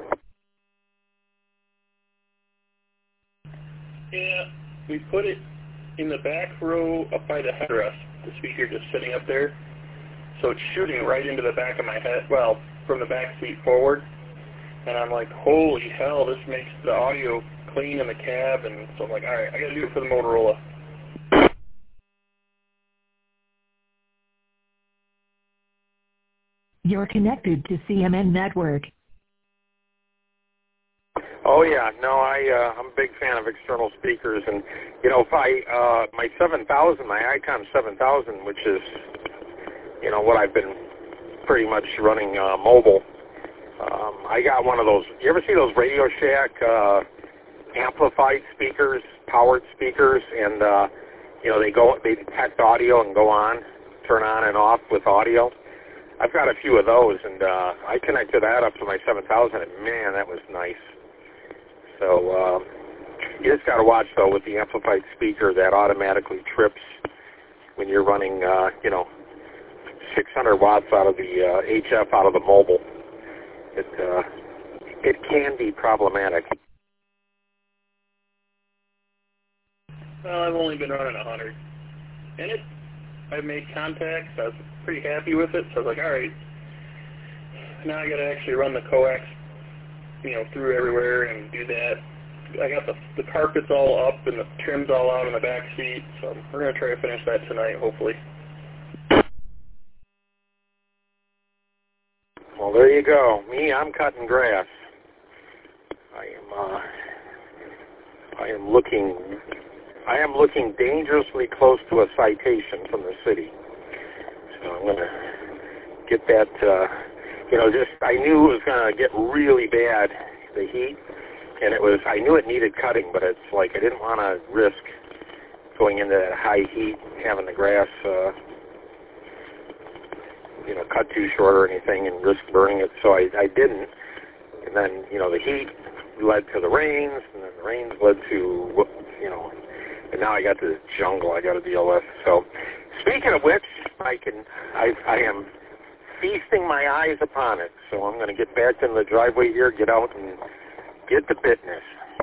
Yeah, we put it in the back row up by the headrest. The speaker just sitting up there. So it's shooting right into the back of my head. Well, from the back seat forward. And I'm like, holy hell, this makes the audio clean in the cab. And so I'm like, all right, I got to do it for the Motorola. You're connected to C M N Network. Oh yeah, no, I uh, I'm a big fan of external speakers, and you know, if I uh, my seven thousand, my Icom seven thousand, which is you know what I've been pretty much running uh, mobile. Um, I got one of those. You ever see those Radio Shack uh, amplified speakers, powered speakers, and uh, you know they go they detect audio and go on, turn on and off with audio. I've got a few of those, and uh, I connected that up to my seven thousand, and man, that was nice. So uh, you just got to watch, though, with the amplified speaker that automatically trips when you're running, uh, you know, six hundred watts out of the uh, H F out of the mobile. It uh, it can be problematic. Well, I've only been running one hundred, and it. I've made contacts. I was pretty happy with it, so I was like, all right, now I got to actually run the coax, you know, through everywhere and do that. I got the the carpets all up and the trims all out in the back seat, so we're going to try to finish that tonight, hopefully. Well, there you go. Me, I'm cutting grass. I am, uh, I am looking, I am looking dangerously close to a citation from the city. So I'm going to get that, uh, you know, just, I knew it was going to get really bad, the heat, and it was, I knew it needed cutting, but it's like I didn't want to risk going into that high heat, having the grass, uh, you know, cut too short or anything and risk burning it, so I, I didn't. And then, you know, the heat led to the rains, and then the rains led to, you know, and now I got this jungle I got to deal with. So, speaking of which, I can, I, I am feasting my eyes upon it. So I'm going to get back in the driveway here, get out, and get the business.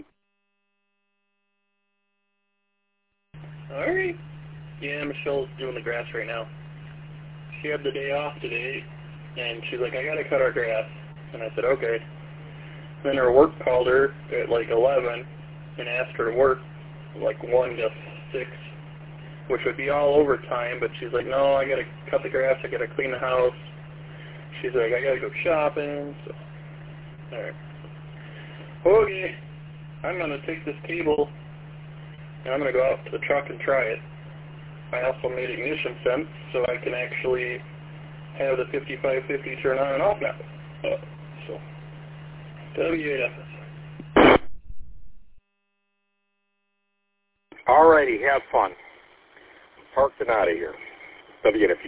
All right. Yeah, Michelle's doing the grass right now. She had the day off today, and she's like, I got to cut our grass. And I said, okay. Then her work called her at like eleven and asked her to work like one to six, which would be all overtime, but she's like, no, I got to cut the grass, I got to clean the house. She's like, I got to go shopping. So, all right. Okay, I'm going to take this cable, and I'm going to go out to the truck and try it. I also made ignition sense, so I can actually have the fifty-five fifty turn on and off now. Uh, so, W eight F S. Alrighty, have fun. Parked and out of here. W eight F U.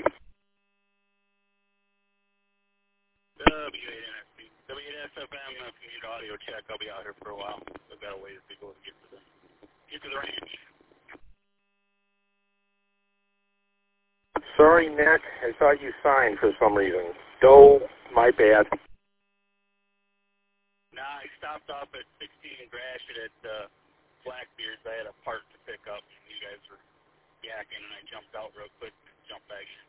W eight N F B. W eight S F M, if you need audio check, I'll be out here for a while. I've got a ways to go to get to the, get to the ranch. Sorry, Nick. I thought you signed for some reason. Doe, my bad. Nah, I stopped off at sixteen and Gratiot at uh, Blackbeard's. I had a part to pick up, and you guys were yakking, and I jumped out real quick and jumped back in.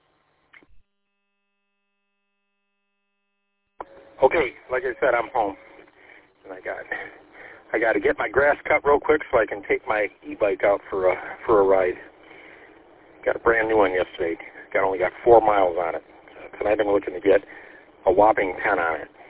Okay, like I said, I'm home, and I got I got to get my grass cut real quick so I can take my e-bike out for a for a ride. Got a brand new one yesterday. Got only got four miles on it. So tonight I'm looking to get a whopping ten on it.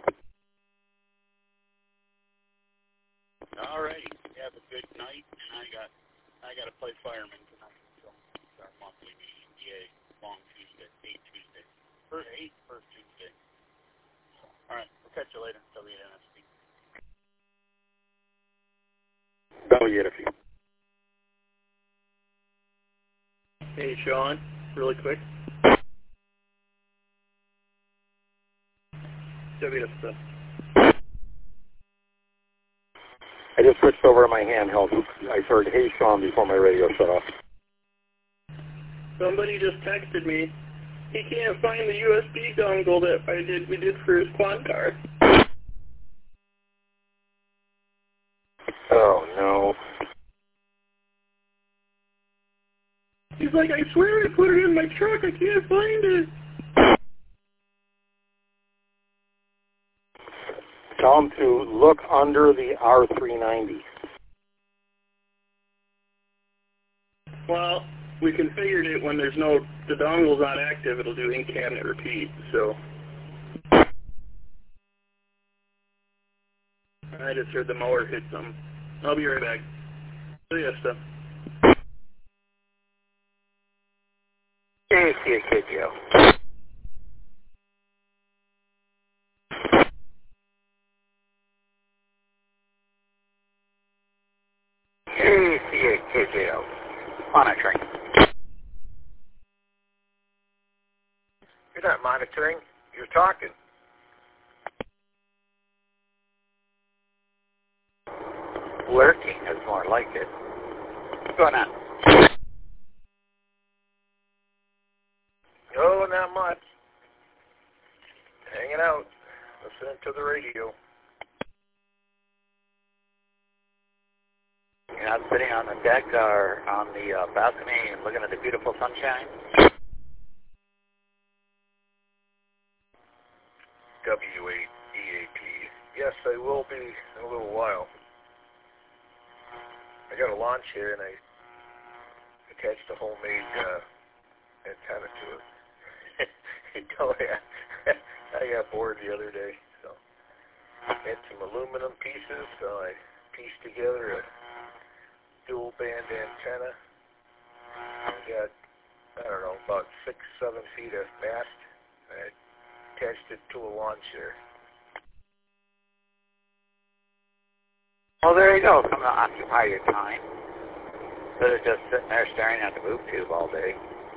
All right, have a good night, and I got I got to play fireman tonight. So it's our monthly meeting, E A, long Tuesday, eight Tuesday, first eight first Tuesday. All right, we'll catch you later. W eight N F C. W eight F U. Hey, Sean, really quick. W S S. I just switched over to my handheld. I heard, hey, Sean, before my radio shut off. Somebody just texted me. He can't find the U S B dongle that I did. We did for his quad car. Oh, no. He's like, I swear I put it in my truck. I can't find it. tell them to look under the R three ninety. Well, we configured it when there's no, the dongle's not active, it'll do in-cabinet repeat, so. I just heard the mower hit some. I'll be right back. See ya, stuff. Hey, see you, kid, Joe. Hey, see you, kid, Joe. Monitoring. You're not monitoring. You're talking. Lurking is more like it. What's going on? Oh, not much. Hanging out. Listening to the radio. You're not sitting on the deck or on the uh, balcony and looking at the beautiful sunshine? W eight E A P. Yes, I will be in a little while. I got a launch here and I attached a homemade uh, antenna to it. Oh yeah, I got bored the other day, so I had some aluminum pieces, so I pieced together a dual band antenna. I got, I don't know, about six, seven feet of mast. I attached it to a lawn chair. Well, there you go. Come to occupy your time. Instead of just sitting there staring at the boob tube all day.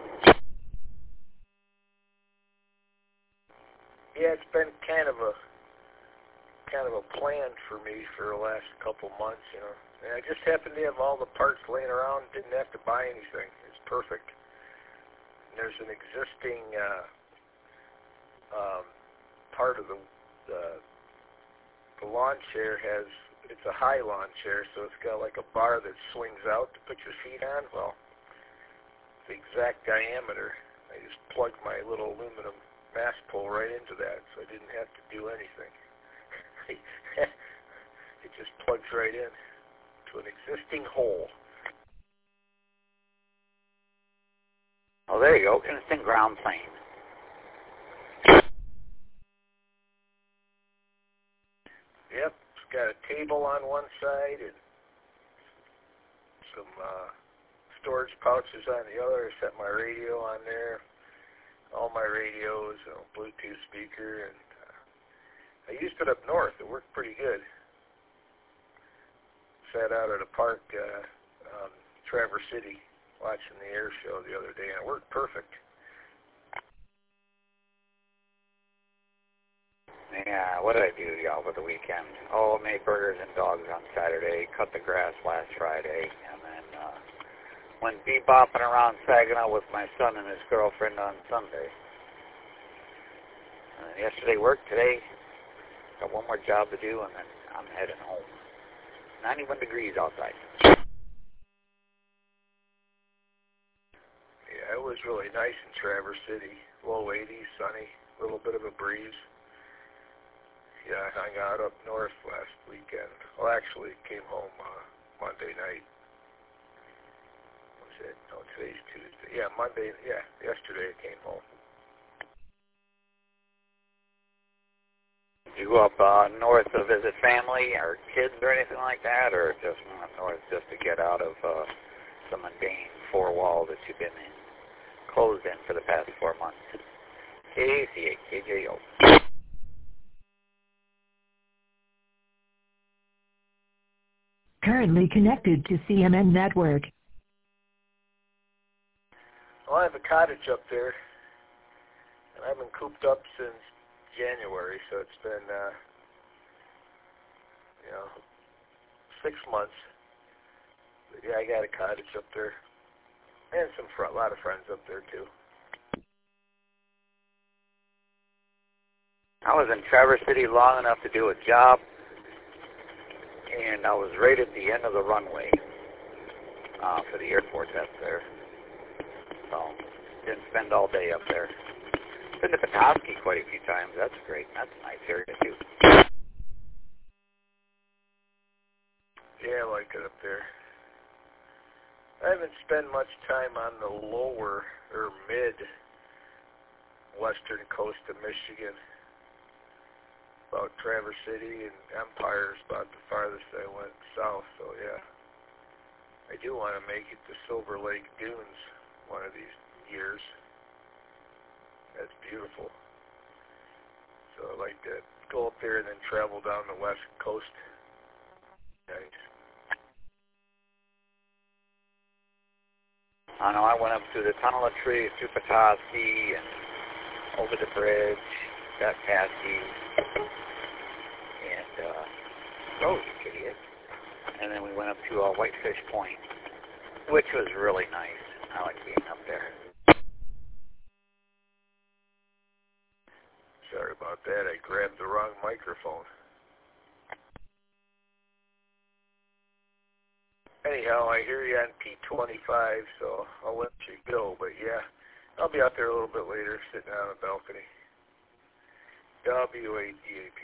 Yeah, it's been kind of a kind of a plan for me for the last couple months, you know. And I just happened to have all the parts laying around, didn't have to buy anything. It's perfect. And there's an existing uh, um, part of the, the the lawn chair has, it's a high lawn chair, so it's got like a bar that swings out to put your feet on. Well, the exact diameter. I just plugged my little aluminum mast pole right into that, so I didn't have to do anything. It just plugs right in to an existing hole. Oh, there you go. Instant ground plane. Yep, it's got a table on one side and some uh, storage pouches on the other. I set my radio on there. All my radios, you know, Bluetooth speaker, and uh, I used it up north. It worked pretty good. Sat out at a park, uh, um, Traverse City, watching the air show the other day, and it worked perfect. Yeah, what did I do over the weekend? Oh, made burgers and dogs on Saturday, cut the grass last Friday, and then uh, went bebopping around Saginaw with my son and his girlfriend on Sunday. Uh, yesterday worked, today got one more job to do, and then I'm heading home. ninety-one degrees outside. Yeah, it was really nice in Traverse City. Low eighties, sunny, a little bit of a breeze. Yeah, I hung out up north last weekend. Well, actually, came home uh, Monday night. It? No, today's Tuesday. Yeah, Monday. Yeah, yesterday I came home. You go up uh, north to visit family or kids or anything like that, or just went up north just to get out of uh, the mundane four wall that you've been in, closed in for the past four months? K C A K J O. Currently connected to C M N Network. Well, I have a cottage up there, and I've been cooped up since January, so it's been, uh, you know, six months. But yeah, I got a cottage up there, and some fr- a lot of friends up there too. I was in Traverse City long enough to do a job, and I was right at the end of the runway uh, for the airport that's there. So, didn't spend all day up there. Been to Petoskey quite a few times. That's great. That's a nice area, too. it up there. I haven't spent much time on the lower or mid western coast of Michigan. About Traverse City and Empire is about the farthest I went south, so yeah. I do want to make it to Silver Lake Dunes one of these years. That's beautiful. So I'd like to go up there and then travel down the west coast. Nice. I know I went up through the Tunnel of Trees, through Petoskey, and over the bridge, got Paskey, and, uh, oh, you idiot. And then we went up to uh, Whitefish Point, which was really nice. I like being up there. Sorry about that. I grabbed the wrong microphone. Anyhow, I hear you on P twenty-five, so I'll let you go. But yeah, I'll be out there a little bit later, sitting on a balcony. W A D A P.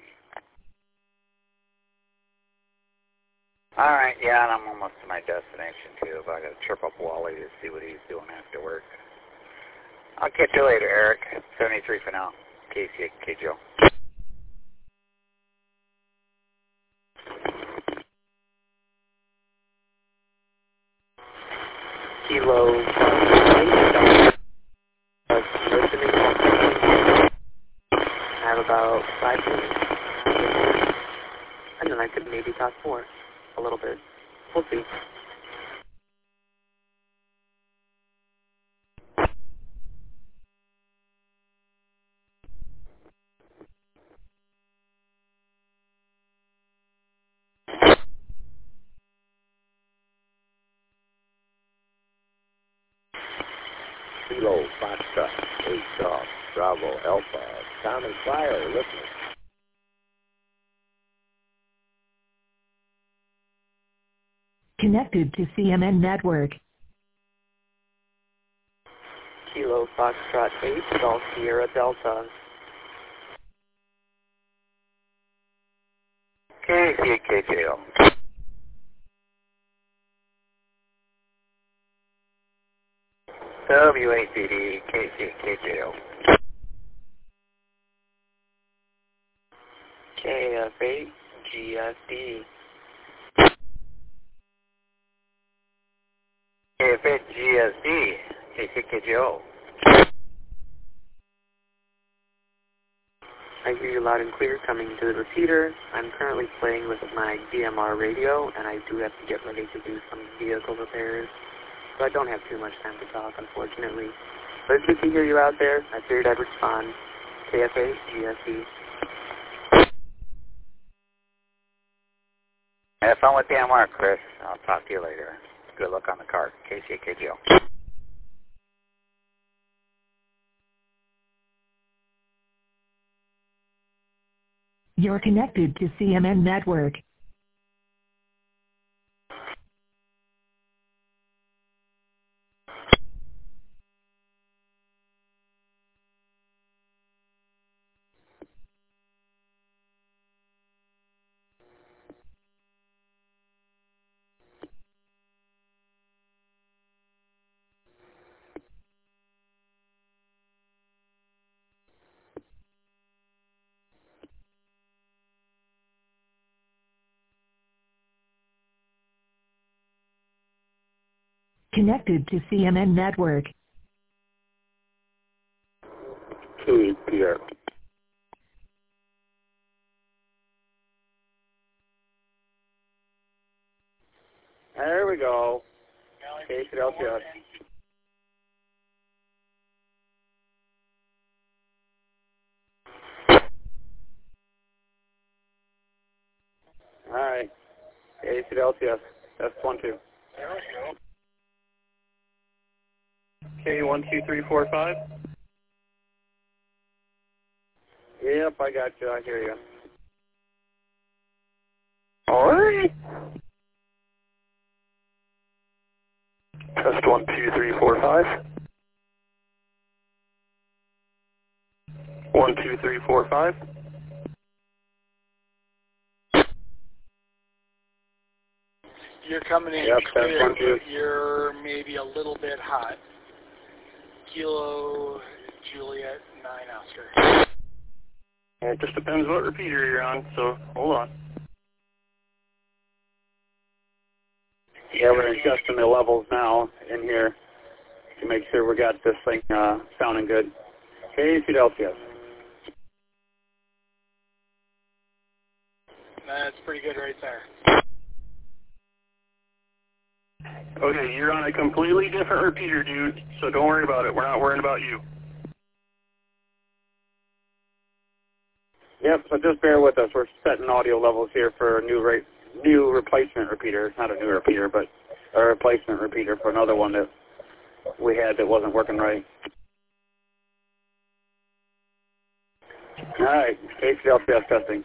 All right, yeah, and I'm almost to my destination, too. But I got to trip up Wally to see what he's doing after work. I'll catch you later, Eric. seventy-three for now. K C K Joe. Kilo uh, listening. I have about five minutes. And then I could maybe talk more. A little bit. We'll see. Kilo, Foxtrot, eight Golf, Bravo, Alpha, Tommy Fire, listening. Connected to C M N Network. Kilo, Foxtrot, eight Golf, Sierra, Delta. K C K J O. W A C D, K C K J O. K F eight, G S D. K F eight, G S D, K C K J O. I hear you loud and clear coming to the repeater. I'm currently playing with my D M R radio, and I do have to get ready to do some vehicle repairs. So I don't have too much time to talk, unfortunately. But it's good to hear you out there. I figured I'd respond. K F A, G S D. Have fun with D M R, Chris. I'll talk to you later. Good luck on the card. K C K J O. You're connected to C M N Network. Connected to C M N Network. K P R. There we go. K C L P S. All right. K C L P S. That's one two. There we go. K one two three four five. Yep, I got you. I hear you. All right. Test one two three four five. One two three four five. You're coming in yep, clear, but you're maybe a little bit hot. Kilo Juliet nine Oscar. It just depends what repeater you're on, so hold on. Yeah, we're adjusting the levels now in here to make sure we got this thing uh, sounding good. K A C to L T S. That's pretty good right there. Okay, you're on a completely different repeater, dude, so don't worry about it. We're not worrying about you. Yep, so just bear with us. We're setting audio levels here for a new rate, new replacement repeater. Not a new repeater, but a replacement repeater for another one that we had that wasn't working right. All right, K A C L T S testing.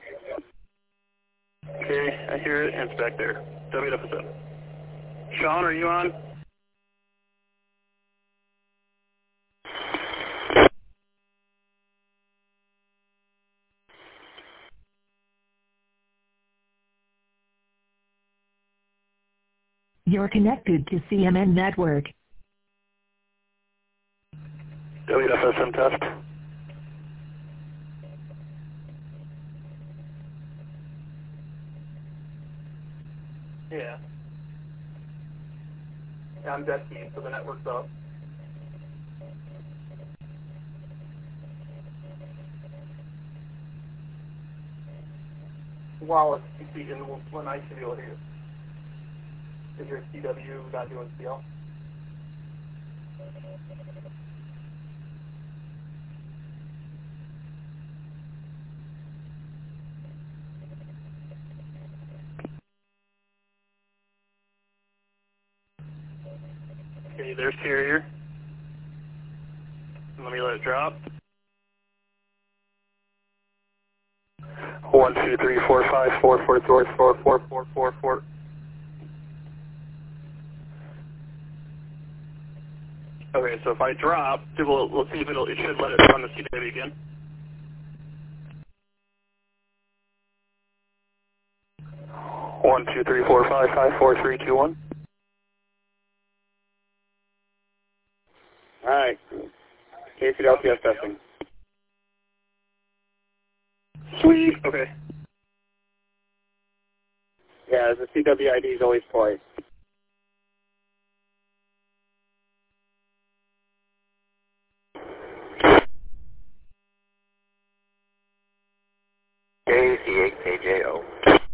Okay, I hear it, and it's back there. W F S M. Sean, are you on? You're connected to C M N Network. W F S M test. Yeah. Yeah, I'm dead key, so the network's up. Wallace, you see, and when I should be able to hear you. Is your C W not doing C L? Okay, there's carrier. Let me let it drop. One, two, three, four, five, four, four, four, four, four, four, four, four. Okay, so if I drop, we'll, we'll see if it'll, it should let it run the C W again. One, two, three, four, five, five, four, three, two, one. All right, K A C to L T S testing. Sweet. Okay. Yeah, the C W I D is always twice. K A C eight K J O.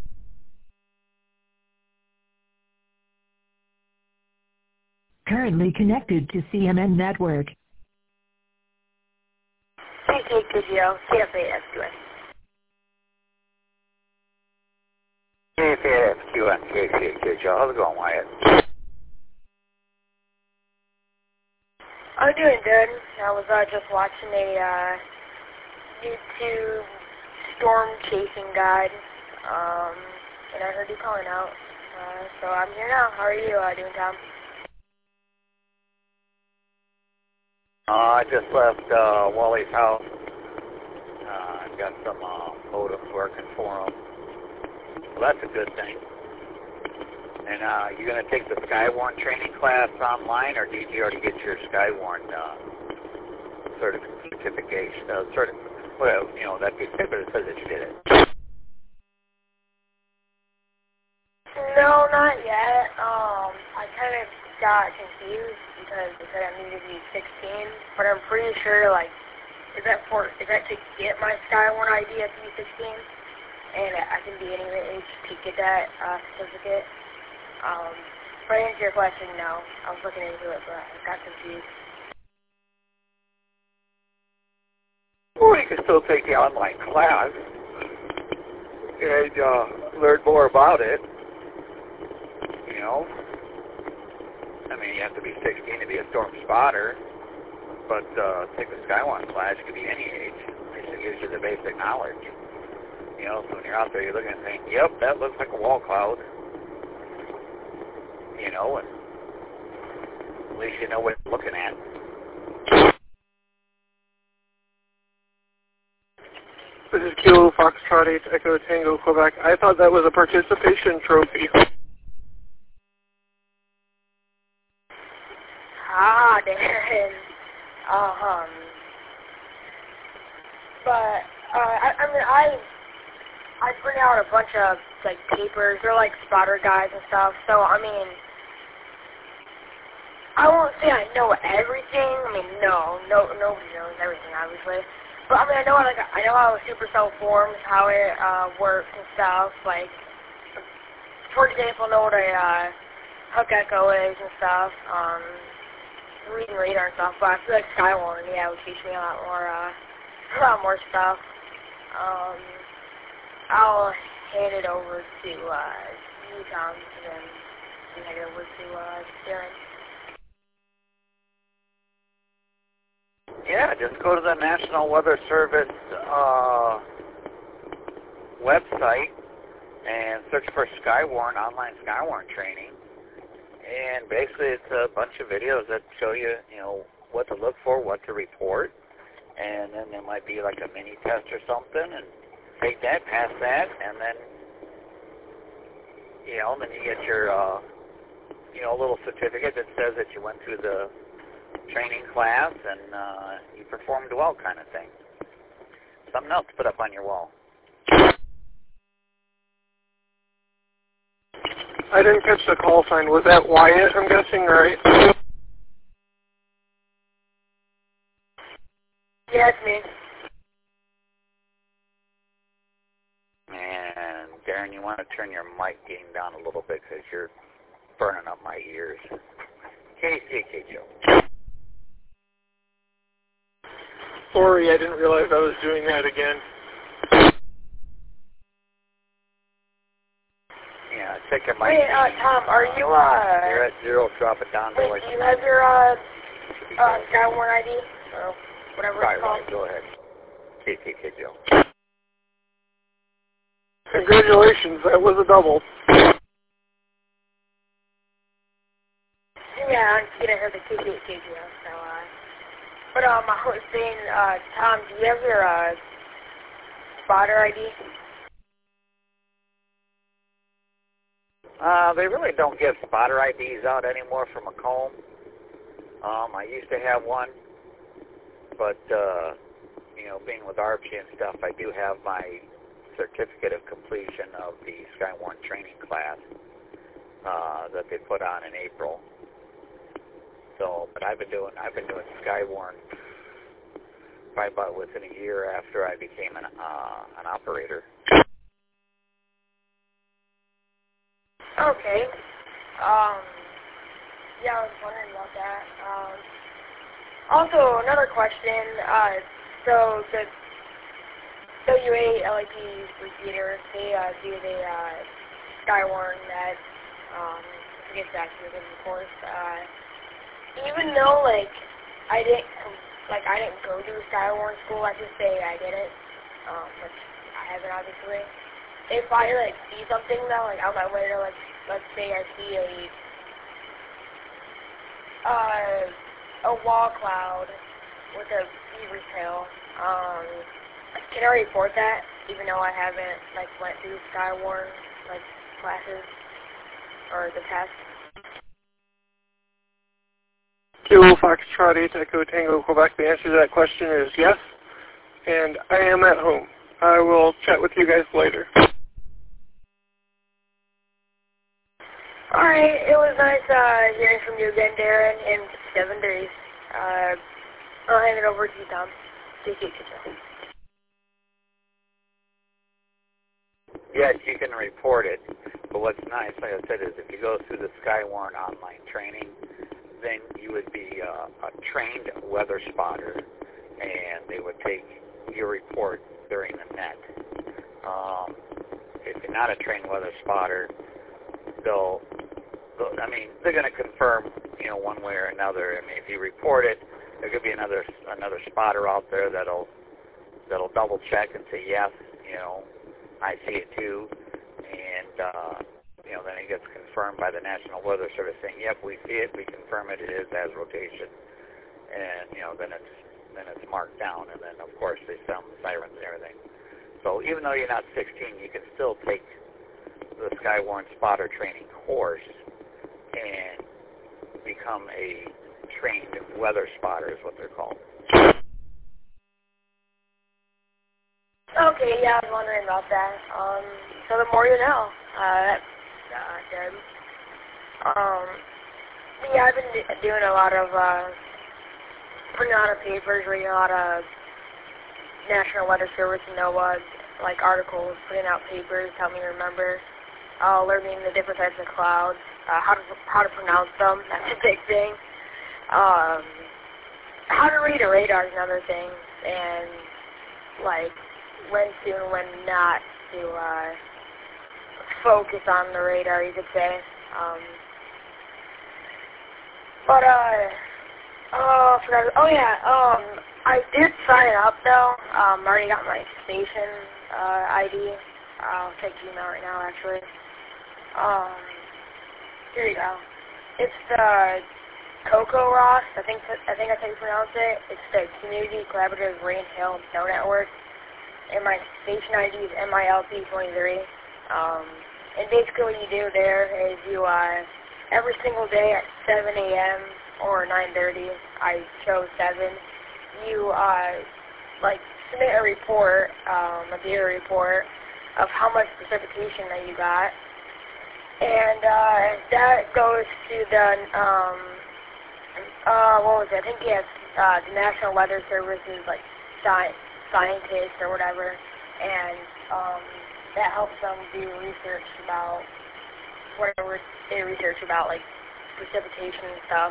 Currently connected to C M N Network. K A C eight K J O, C F A S Q N. K F A S Q N, K A C eight K J O. How's it going, Wyatt? I'm doing good. I was uh, just watching a uh, YouTube storm chasing guide, um, and I heard you calling out. Uh, so I'm here now. How are you uh, doing, Tom? Uh, I just left uh, Wally's house. Uh, I've got some uh, modems working for him. So that's a good thing. And uh, you going to take the Skywarn training class online, or did you already get your Skywarn uh, certification? Uh, certi well, you know, that piece of paper that says that you did it. No, not yet. Um, I kind of got confused because they said I needed to be sixteen, but I'm pretty sure, like, is that for, is that to get my Skywarn I D at to be sixteen? And I can be any age to get that uh, certificate. Um, but to answer your question, no. I was looking into it, but I got confused. Well, you can still take the online class and uh, learn more about it. You know? I mean, you have to be sixteen to be a storm spotter, but uh, take the Skywarn class, you can be any age. It just gives you the basic knowledge. You know, so when you're out there, you're looking and saying, yep, that looks like a wall cloud. You know, and at least you know what you're looking at. This is Kilo Foxtrot eight Echo Tango Quebec. I thought that was a participation trophy. not Darren. Um, but uh, I, I mean, I I print out a bunch of like papers. They're like spotter guides and stuff. So I mean, I won't say I know everything. I mean, no, no, nobody knows everything, obviously. But I mean, I know like I know how a supercell forms, how it uh, works and stuff. Like, for example, know what a uh, hook echo is and stuff. Um, reading radar and stuff. But I feel like Skywarn, yeah, would teach me a lot more, uh, a lot more stuff. Um, I'll hand it over to uh, you, Tom, and then hand it over to uh, Darren. Yeah, just go to the National Weather Service uh, website and search for Skywarn, online Skywarn training. And basically it's a bunch of videos that show you, you know, what to look for, what to report. And then there might be like a mini test or something, and take that, pass that, and then, you know, then you get your, uh, you know, little certificate that says that you went through the training class and uh, you performed well, kind of thing. Something else to put up on your wall. I didn't catch the call sign. Was that Wyatt, I'm guessing, right? Yeah, it's me. And Darren, you want to turn your mic gain down a little bit because you're burning up my ears. K C K Joe. Sorry, I didn't realize I was doing that again. Yeah, take your mic. Hey, uh, Tom, are you, uh... You're at zero, drop it down to wait, like... do you have your, uh, uh, Skywarn I D? Or whatever it's called? Go ahead. K C K Joe. Congratulations, that was a double. Yeah, I'm just gonna hear the K C K Joe, so, uh... But, um, I was saying, uh, Tom, do you have your, uh, spotter I D? Uh, they really don't give spotter I Ds out anymore from Macomb. Um, I used to have one, but, uh, you know, being with A R P and stuff, I do have my certificate of completion of the Skywarn training class uh, that they put on in April. So, but I've been doing I've been doing Skywarn probably about within a year after I became an uh, an operator. Okay. Um, yeah, I was wondering about that. Um, also, another question. Uh, so the W A L A P repeaters, they uh, do the uh, Skywarn that um, gets activated, of course. Uh, even though like I didn't like I didn't go to Skywarn school, I just say I didn't, um, which I haven't obviously. If I like see something though, like on my way to like let's say I see a uh, a wall cloud with a beaver's tail, um, can I report that even though I haven't like went through Skywarn like classes or the test? Kilo Foxtrot eight Echo Tango Quebec. The answer to that question is yes, and I am at home. I will chat with you guys later. Alright, it was nice uh, hearing from you again, Darren, in seven days. Uh, I'll hand it over to you, Tom. Take it, Yes, you can report it, but what's nice, like I said, is if you go through the Skywarn online training, then you would be uh, a trained weather spotter, and they would take your report during the net. Um, if you're not a trained weather spotter, they'll, they'll I mean, they're going to confirm, you know, one way or another. I mean, if you report it, there could be another another spotter out there that'll that'll double check and say yes, you know, I see it too, and uh, you know, then it gets confirmed by the National Weather Service saying, yep, we see it, we confirm it, it is as rotation, and you know, then it's then it's marked down, and then of course they sound the sirens and everything. So even though you're not sixteen, you can still take the Skywarn spotter training course and become a trained weather spotter is what they're called. Okay, yeah, I was wondering about that. Um, so the more you know. Uh, that's uh, good. Um, yeah, I've been d- doing a lot of, uh, putting out of papers, reading a lot of National Weather Service and NOAA, like articles, putting out papers, help me remember, uh, learning the different types of clouds, uh, how to how to pronounce them, that's a big thing. Um, how to read a radar is another thing, and, like, when to and when not to uh, focus on the radar, you could say. Um, but, uh, oh, I forgot, oh yeah, um, I did sign up, though. Um, I already got my station uh, I D. I'll check Gmail right now, actually. Um, here you go. It's the Coco Ross, I think I think that's how you pronounce it. It's the Community Collaborative Rain, Hail, and Snow Network. And my station I D is M I L P twenty-three. Um, and basically what you do there is you, uh, every single day at seven a m or nine thirty, I chose seven, you, uh, like, submit a report, um, a data report of how much precipitation that you got. And, uh, that goes to the, um, uh, what was it? I think yes, uh, the National Weather Service's, like, science. scientists or whatever, and um, that helps them do research about whatever they research about, like precipitation and stuff.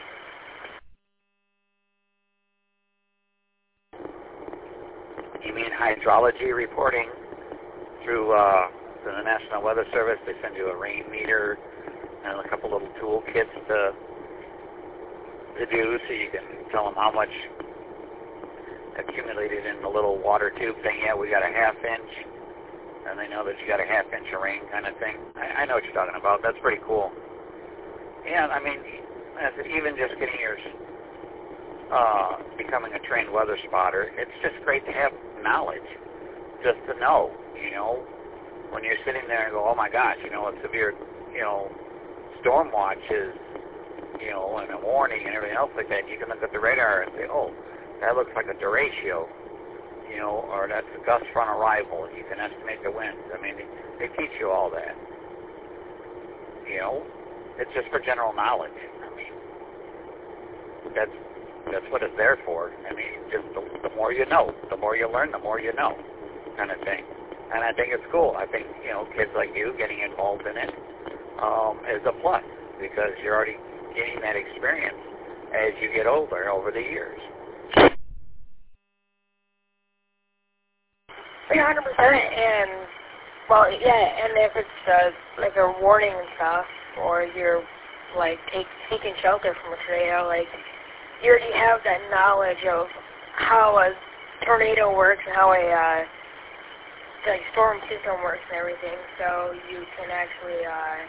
You mean hydrology reporting through uh, the National Weather Service? They send you a rain meter and a couple little toolkits to to do, so you can tell them how much accumulated in the little water tube thing. Yeah, we got a half inch, and they know that you got a half inch of rain kind of thing. I, I know what you're talking about. That's pretty cool. Yeah, I mean, even just getting your, uh, becoming a trained weather spotter, it's just great to have knowledge, just to know, you know, when you're sitting there and go, oh my gosh, you know, a severe, you know, storm watch is, you know, and a warning and everything else like that, you can look at the radar and say, oh, that looks like a derecho, you know, or that's a gust front arrival. You can estimate the winds. I mean, they, they teach you all that. You know, it's just for general knowledge. I mean, that's that's what it's there for. I mean, just the, the more you know, the more you learn, the more you know, kind of thing. And I think it's cool. I think, you know, kids like you getting involved in it um, is a plus, because you're already getting that experience as you get older over the years. Yeah, one hundred percent, and, well, yeah, and if it's, uh, like a warning and stuff, or you're, like, take, taking shelter from a tornado, like, you already have that knowledge of how a tornado works and how a, uh, like, storm system works and everything, so you can actually, uh,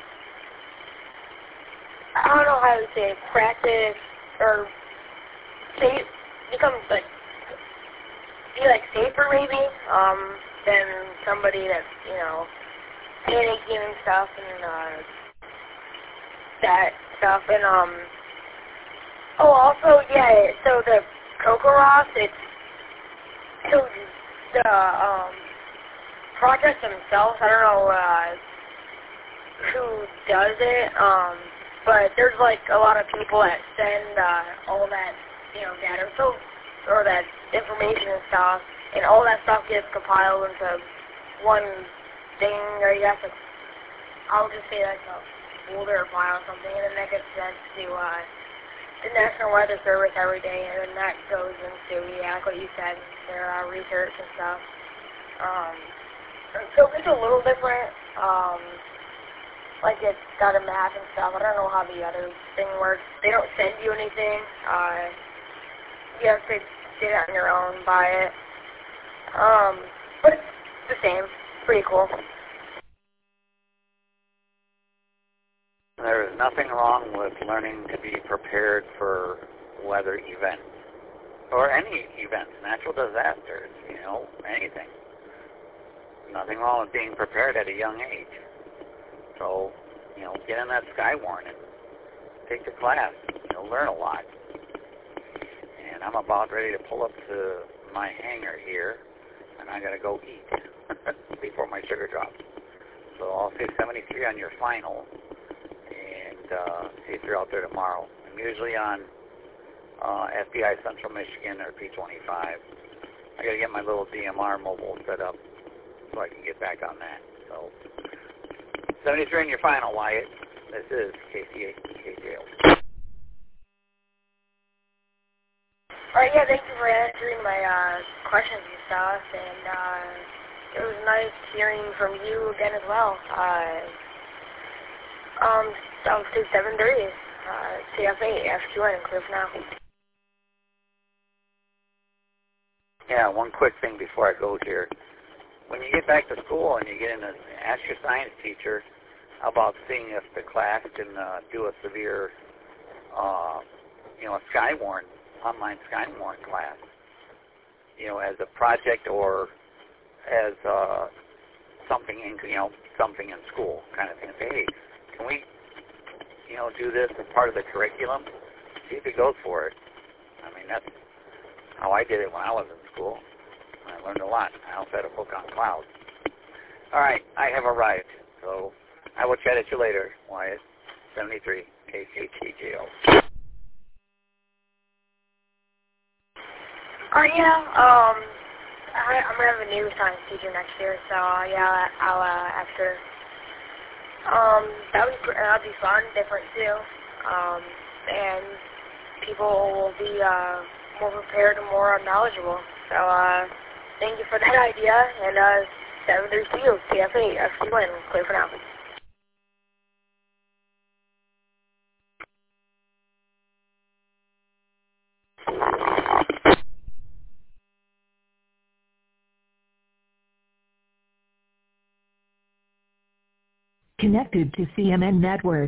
I don't know how to say it, practice, or say, become, like, be like safer maybe um, than somebody that's, you know, panicking and stuff and uh, that stuff. And um, oh, also yeah. So the Coco Ross, it's so the um project themselves. I don't know uh, who does it, um, but there's like a lot of people that send uh, all that, you know, data. So. Or that information and stuff, and all that stuff gets compiled into one thing, or you have to, I'll just say like a folder or file or something, and then that gets sent to uh, the National Weather Service every day, and then that goes into, yeah, like what you said, their uh, research and stuff. Um, so it's a little different, um, like it's got a map and stuff. I don't know how the other thing works. They don't send you anything. Uh, You have to do it on your own, buy it. Um, but it's the same. It's pretty cool. There is nothing wrong with learning to be prepared for weather events, or any events, natural disasters, you know, anything. Nothing wrong with being prepared at a young age. So, you know, get in that sky warning. Take the class. You know, you'll learn a lot. And I'm about ready to pull up to my hangar here, and I got to go eat before my sugar drops. So I'll say seventy-three on your final, and uh, see if you're out there tomorrow. I'm usually on uh, F B I Central Michigan or P twenty-five. I got to get my little D M R mobile set up so I can get back on that. So seventy-three in your final, Wyatt. This is K C A K J O. All right, yeah, thank you for answering my uh, questions and stuff, and uh, it was nice hearing from you again as well. Uh, um, that was two seven three, uh, C F eight, F Q N, clear for now. Yeah, one quick thing before I go here. When you get back to school and you get in, a, ask your science teacher about seeing if the class can uh, do a severe, uh, you know, a Skywarn, online Skywarn class, you know, as a project or as uh, something in, you know, something in school kind of thing. Say, hey, can we, you know, do this as part of the curriculum? See if he goes for it. I mean, that's how I did it when I was in school. I learned a lot. I also had a book on clouds. All right, I have arrived. So I will chat at you later, Wyatt. seventy-three, K C T J O. Oh, yeah, um, I, I'm going to have a new science teacher next year, so, uh, yeah, I'll uh, ask her. Um, that'll be, that'll be fun, different, too, um, and people will be, uh, more prepared and more knowledgeable. So, uh, thank you for that idea, and, uh, seven three two, C F eight, F Q N, clear for now. Connected to C M N Network.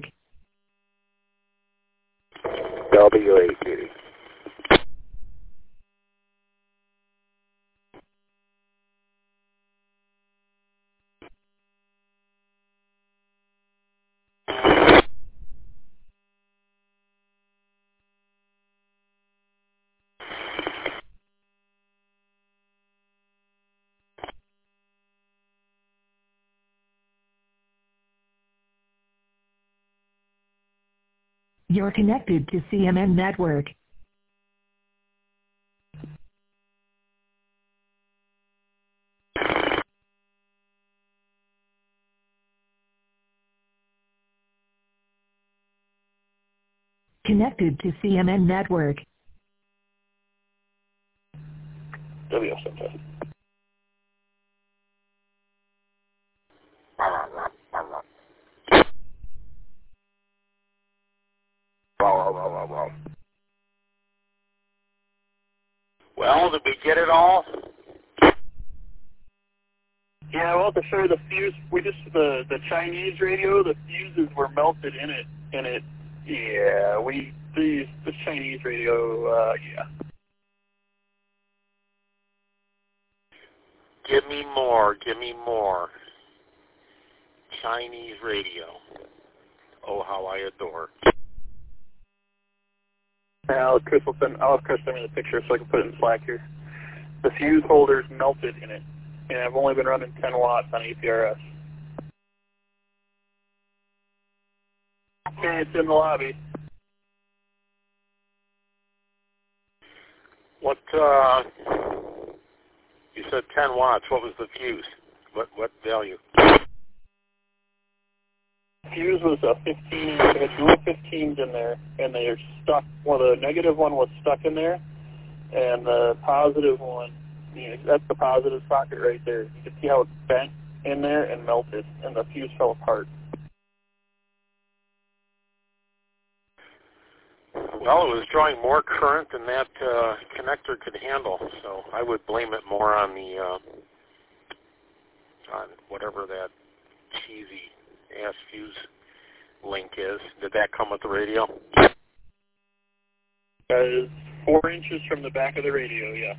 W eight eighty. You're connected to C M N Network. Connected to C M N Network. W seven. Well, did we get it all? Yeah, well, to show the fuse, we just, the, the Chinese radio, the fuses were melted in it, and it, yeah, we, the, the Chinese radio, uh, yeah. Give me more, give me more. Chinese radio. Oh, how I adore. I'll Chris will send, I'll have Chris send me the picture so I can put it in Slack here. The fuse holders melted in it, and I've only been running ten watts on A P R S. Okay, it's in the lobby. What, uh, you said ten watts. What was the fuse? What, what value? Fuse was a fifteen, it had dual fifteens in there, and they are stuck, well, the negative one was stuck in there, and the positive one, you know, that's the positive socket right there. You can see how it's bent in there and melted, and the fuse fell apart. Well, it was drawing more current than that uh, connector could handle, so I would blame it more on the, uh, on whatever that cheesy ass fuse link is. Did that come with the radio? That is four inches from the back of the radio, yes.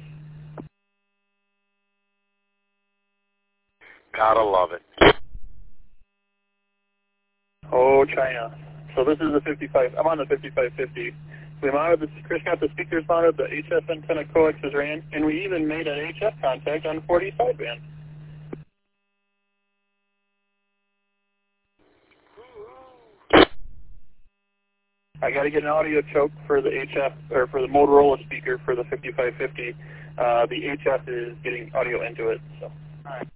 Gotta love it. Oh, China. So this is the fifty-five, I'm on the fifty-five fifty, We mounted the, Chris got the speakers mounted, the H F antenna coaxes ran, and we even made an H F contact on forty sideband. I got to get an audio choke for the H F, or for the Motorola speaker for the fifty-five fifty. Uh, the H F is getting audio into it, so. All right.